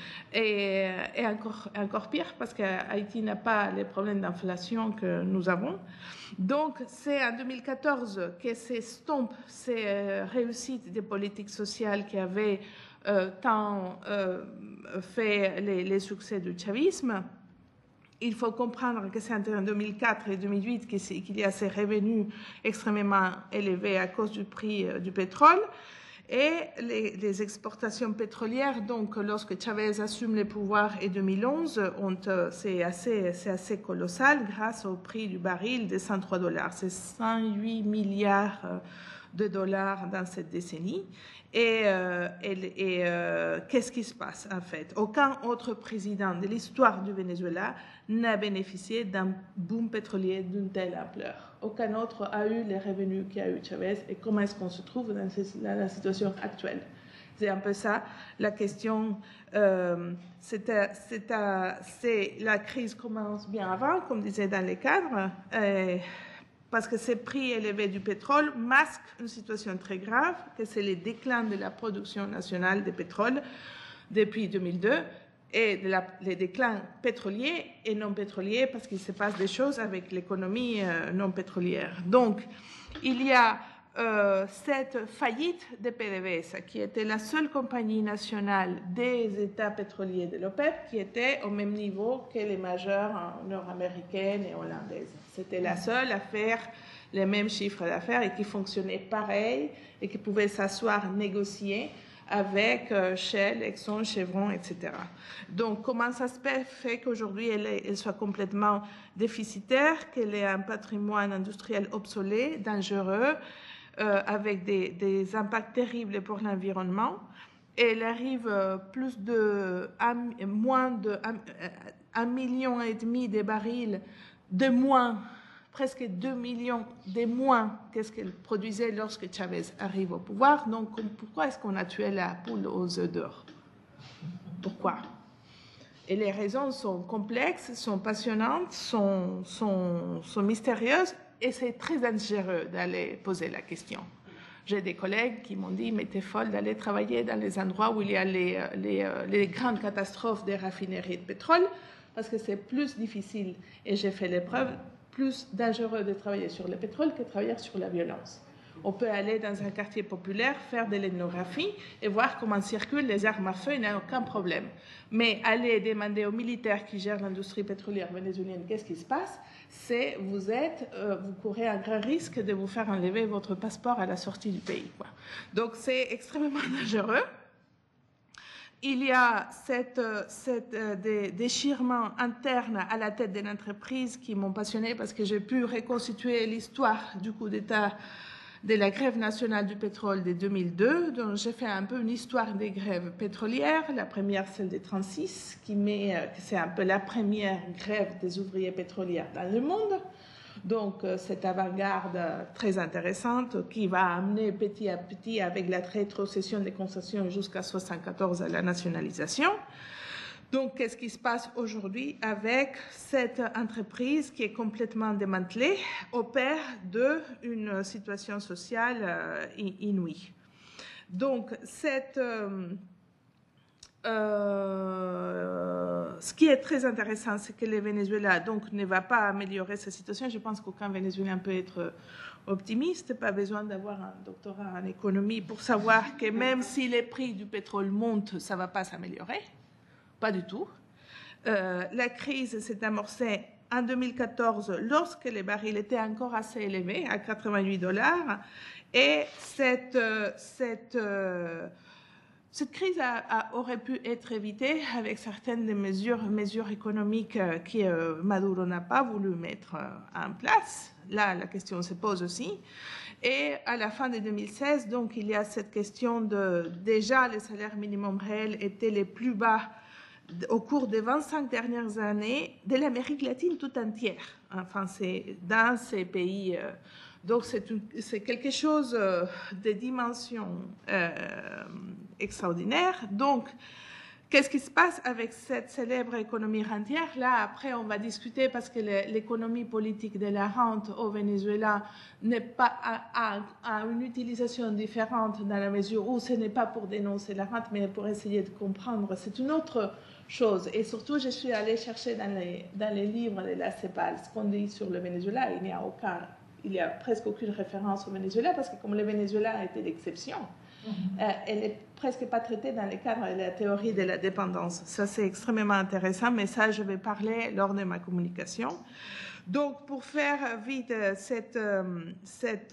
et, et encore, encore pire parce qu'Haïti n'a pas les problèmes d'inflation que nous avons. Donc, c'est en deux mille quatorze que s'estompent ces réussites des politiques sociales qui avaient euh, tant euh, fait les, les succès du chavisme. Il faut comprendre que c'est entre deux mille quatre et deux mille huit qu'il y a ces revenus extrêmement élevés à cause du prix du pétrole. Et les, les exportations pétrolières, donc lorsque Chavez assume le pouvoir en deux mille onze, c'est assez, c'est assez colossal grâce au prix du baril de cent trois dollars. C'est cent huit milliards de dollars dans cette décennie. Et, euh, et, et euh, qu'est-ce qui se passe en fait? Aucun autre président de l'histoire du Venezuela n'a bénéficié d'un boom pétrolier d'une telle ampleur. Aucun autre a eu les revenus qu'a eu Chavez. Et comment est-ce qu'on se trouve dans la situation actuelle? C'est un peu ça la question. Euh, c'est, c'est, c'est, la crise commence bien avant, comme disait dans les cadres. Euh, parce que ces prix élevés du pétrole masquent une situation très grave, que c'est le déclin de la production nationale de pétrole depuis deux mille deux et de la, les déclins pétroliers et non pétroliers, parce qu'il se passe des choses avec l'économie euh, non pétrolière. Donc, il y a euh, cette faillite de P D V S A, qui était la seule compagnie nationale des États pétroliers de l'OPEP, qui était au même niveau que les majeures nord-américaines et hollandaises. C'était la seule à faire les mêmes chiffres d'affaires et qui fonctionnait pareil et qui pouvait s'asseoir, négocier avec Shell, Exxon, Chevron, et cetera. Donc, comment ça se fait qu'aujourd'hui elle, elle soit complètement déficitaire, qu'elle ait un patrimoine industriel obsolète, dangereux, euh, avec des, des impacts terribles pour l'environnement? Et elle arrive euh, plus de un, moins de un, un million et demi de barils de moins, presque deux millions de moins qu'est-ce qu'elle produisait lorsque Chavez arrive au pouvoir. Donc, pourquoi est-ce qu'on a tué la poule aux œufs d'or? Pourquoi? Et les raisons sont complexes, sont passionnantes, sont, sont, sont mystérieuses, et c'est très dangereux d'aller poser la question. J'ai des collègues qui m'ont dit, mais t'es folle d'aller travailler dans les endroits où il y a les, les, les grandes catastrophes des raffineries de pétrole, parce que c'est plus difficile, et j'ai fait l'épreuve, plus dangereux de travailler sur le pétrole que de travailler sur la violence. On peut aller dans un quartier populaire, faire de l'ethnographie et voir comment circulent les armes à feu, il n'y a aucun problème. Mais aller demander aux militaires qui gèrent l'industrie pétrolière vénézuélienne qu'est-ce qui se passe, c'est vous êtes, euh, vous courez un grand risque de vous faire enlever votre passeport à la sortie du pays, quoi. Donc c'est extrêmement dangereux. Il y a cette, cette euh, des déchirement interne à la tête de l'entreprise qui m'ont passionné parce que j'ai pu reconstituer l'histoire du coup d'État de la grève nationale du pétrole de deux mille deux. Donc j'ai fait un peu une histoire des grèves pétrolières. La première, celle des trente-six, qui met, euh, c'est un peu la première grève des ouvriers pétroliers dans le monde. Donc, cette avant-garde très intéressante qui va amener petit à petit, avec la rétrocession des concessions jusqu'à soixante-quatorze à la nationalisation. Donc, qu'est-ce qui se passe aujourd'hui avec cette entreprise qui est complètement démantelée, au pair d'une situation sociale inouïe? Donc, cette... Euh, Euh, ce qui est très intéressant, c'est que le Venezuela donc, ne va pas améliorer sa situation. Je pense qu'aucun Vénézuélien peut être optimiste, pas besoin d'avoir un doctorat en économie pour savoir que même si les prix du pétrole montent, ça ne va pas s'améliorer. Pas du tout. Euh, la crise s'est amorcée en deux mille quatorze, lorsque les barils étaient encore assez élevés, à quatre-vingt-huit dollars, et cette... cette euh, Cette crise a, a, aurait pu être évitée avec certaines des mesures, mesures économiques euh, que euh, Maduro n'a pas voulu mettre euh, en place. Là, la question se pose aussi. Et à la fin de deux mille seize, donc, il y a cette question de... Déjà, les salaires minimums réels étaient les plus bas au cours des vingt-cinq dernières années de l'Amérique latine tout entière. Enfin, c'est dans ces pays... Euh, Donc, c'est quelque chose de dimension euh, extraordinaire. Donc, Qu'est-ce qui se passe avec cette célèbre économie rentière? Là, après, on va discuter parce que l'économie politique de la rente au Venezuela n'est pas à, à, à une utilisation différente dans la mesure où ce n'est pas pour dénoncer la rente, mais pour essayer de comprendre. C'est une autre chose. Et surtout, je suis allée chercher dans les, dans les livres de la CEPAL ce qu'on dit sur le Venezuela. Il n'y a aucun, il n'y a presque aucune référence au Venezuela parce que comme le Venezuela a été l'exception, mm-hmm. euh, elle n'est presque pas traitée dans le cadre de la théorie de la dépendance. Ça, c'est extrêmement intéressant, mais ça, je vais parler lors de ma communication. Donc, pour faire vite cette, cette,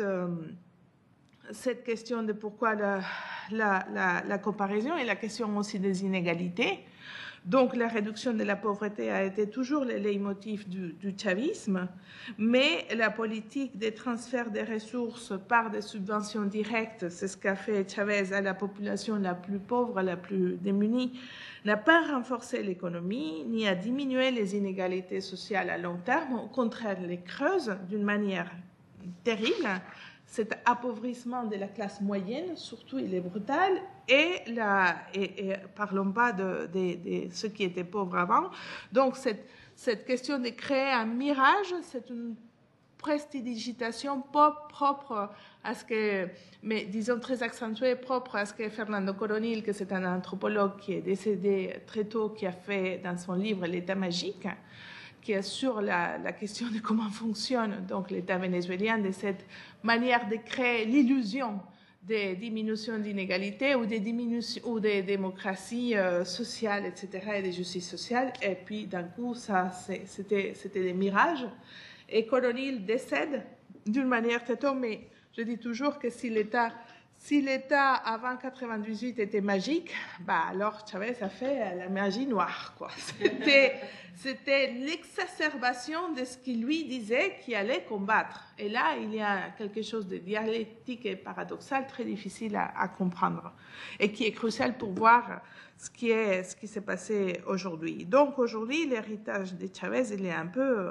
cette question de pourquoi la, la, la, la comparaison et la question aussi des inégalités. Donc, la réduction de la pauvreté a été toujours le leitmotiv du, du chavisme, mais la politique des transferts des ressources par des subventions directes, c'est ce qu'a fait Chavez à la population la plus pauvre, la plus démunie, n'a pas renforcé l'économie, ni a diminué les inégalités sociales à long terme. Au contraire, les creuse d'une manière terrible. Cet appauvrissement de la classe moyenne, surtout, il est brutal. Et, la, et, et parlons pas de, de, de ceux qui étaient pauvres avant. Donc, cette, cette question de créer un mirage, c'est une prestidigitation propre à ce que, mais disons très accentuée, propre à ce que Fernando Coronil, que c'est un anthropologue qui est décédé très tôt, qui a fait dans son livre L'État magique, qui est sur la, la question de comment fonctionne donc l'État vénézuélien, de cette manière de créer l'illusion des diminutions d'inégalités ou des diminutions ou des démocraties euh, sociales, et cetera, et des justices sociales. Et puis, d'un coup, ça, c'était, c'était des mirages. Et Coronil décède d'une manière très tôt, mais je dis toujours que si l'État Si l'État avant quatre-vingt-dix-huit était magique, bah alors Chavez a fait la magie noire, quoi. C'était, c'était l'exacerbation de ce qu'il lui disait qu'il allait combattre. Et là, il y a quelque chose de dialectique et paradoxal très difficile à, à comprendre et qui est crucial pour voir ce qui est, ce qui s'est passé aujourd'hui. Donc aujourd'hui, l'héritage de Chavez, il est un peu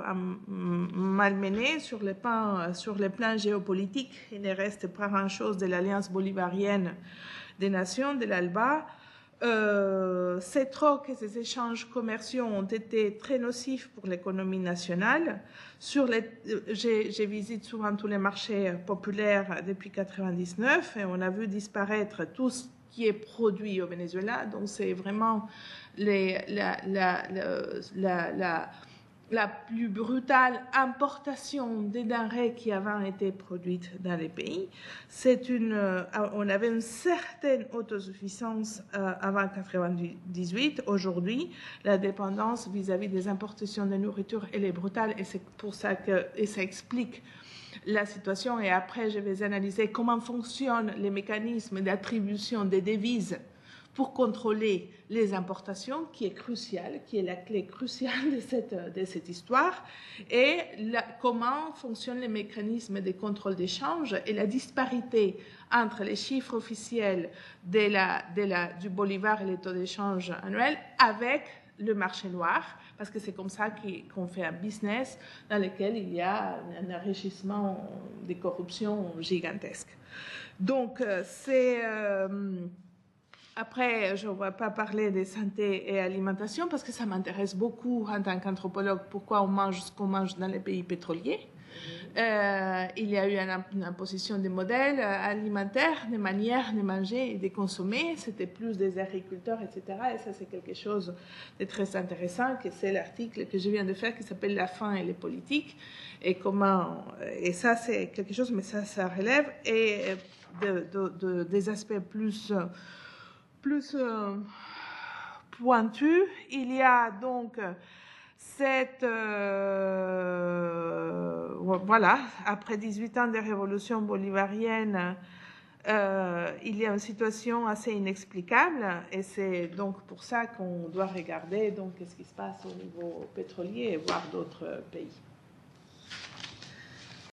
malmené sur le plan, sur le plan géopolitique. Il ne reste pas grand-chose de l'Alliance bolivarienne des nations, de l'ALBA. Euh, ces trocs et ces échanges commerciaux ont été très nocifs pour l'économie nationale. Sur les, j'ai, j'ai visité souvent tous les marchés populaires depuis mille neuf cent quatre-vingt-dix-neuf et on a vu disparaître tous qui est produit au Venezuela. Donc, c'est vraiment les, la, la, la, la, la plus brutale importation des denrées qui avaient été produites dans les pays. C'est une, on avait une certaine autosuffisance avant mille neuf cent quatre-vingt-dix-huit. Aujourd'hui, la dépendance vis-à-vis des importations de nourriture, elle est brutale et c'est pour ça que, et ça explique la situation. Et après, je vais analyser comment fonctionnent les mécanismes d'attribution des devises pour contrôler les importations, qui est crucial, qui est la clé cruciale de cette, de cette histoire, et la, comment fonctionnent les mécanismes de contrôle d'échange et la disparité entre les chiffres officiels de la, de la, du bolivar et les taux d'échange annuels avec le marché noir, parce que c'est comme ça qu'on fait un business dans lequel il y a un enrichissement des corruptions gigantesques. Donc, c'est... Euh, après, je ne vais pas parler de santé et alimentation parce que ça m'intéresse beaucoup en tant qu'anthropologue, pourquoi on mange ce qu'on mange dans les pays pétroliers. Euh, il y a eu une, une imposition des modèles alimentaires, des manières de manger et de consommer. C'était plus des agriculteurs, et cetera. Et ça, c'est quelque chose de très intéressant, que c'est l'article que je viens de faire qui s'appelle « La faim et les politiques ». Et comment, et ça, c'est quelque chose, mais ça, ça relève. Et de, de, de, des aspects plus, plus euh, pointus, il y a donc... Cette, euh, voilà, après dix-huit ans de révolution bolivarienne, euh, il y a une situation assez inexplicable et c'est donc pour ça qu'on doit regarder donc qu'est-ce qui se passe au niveau pétrolier et voir d'autres pays.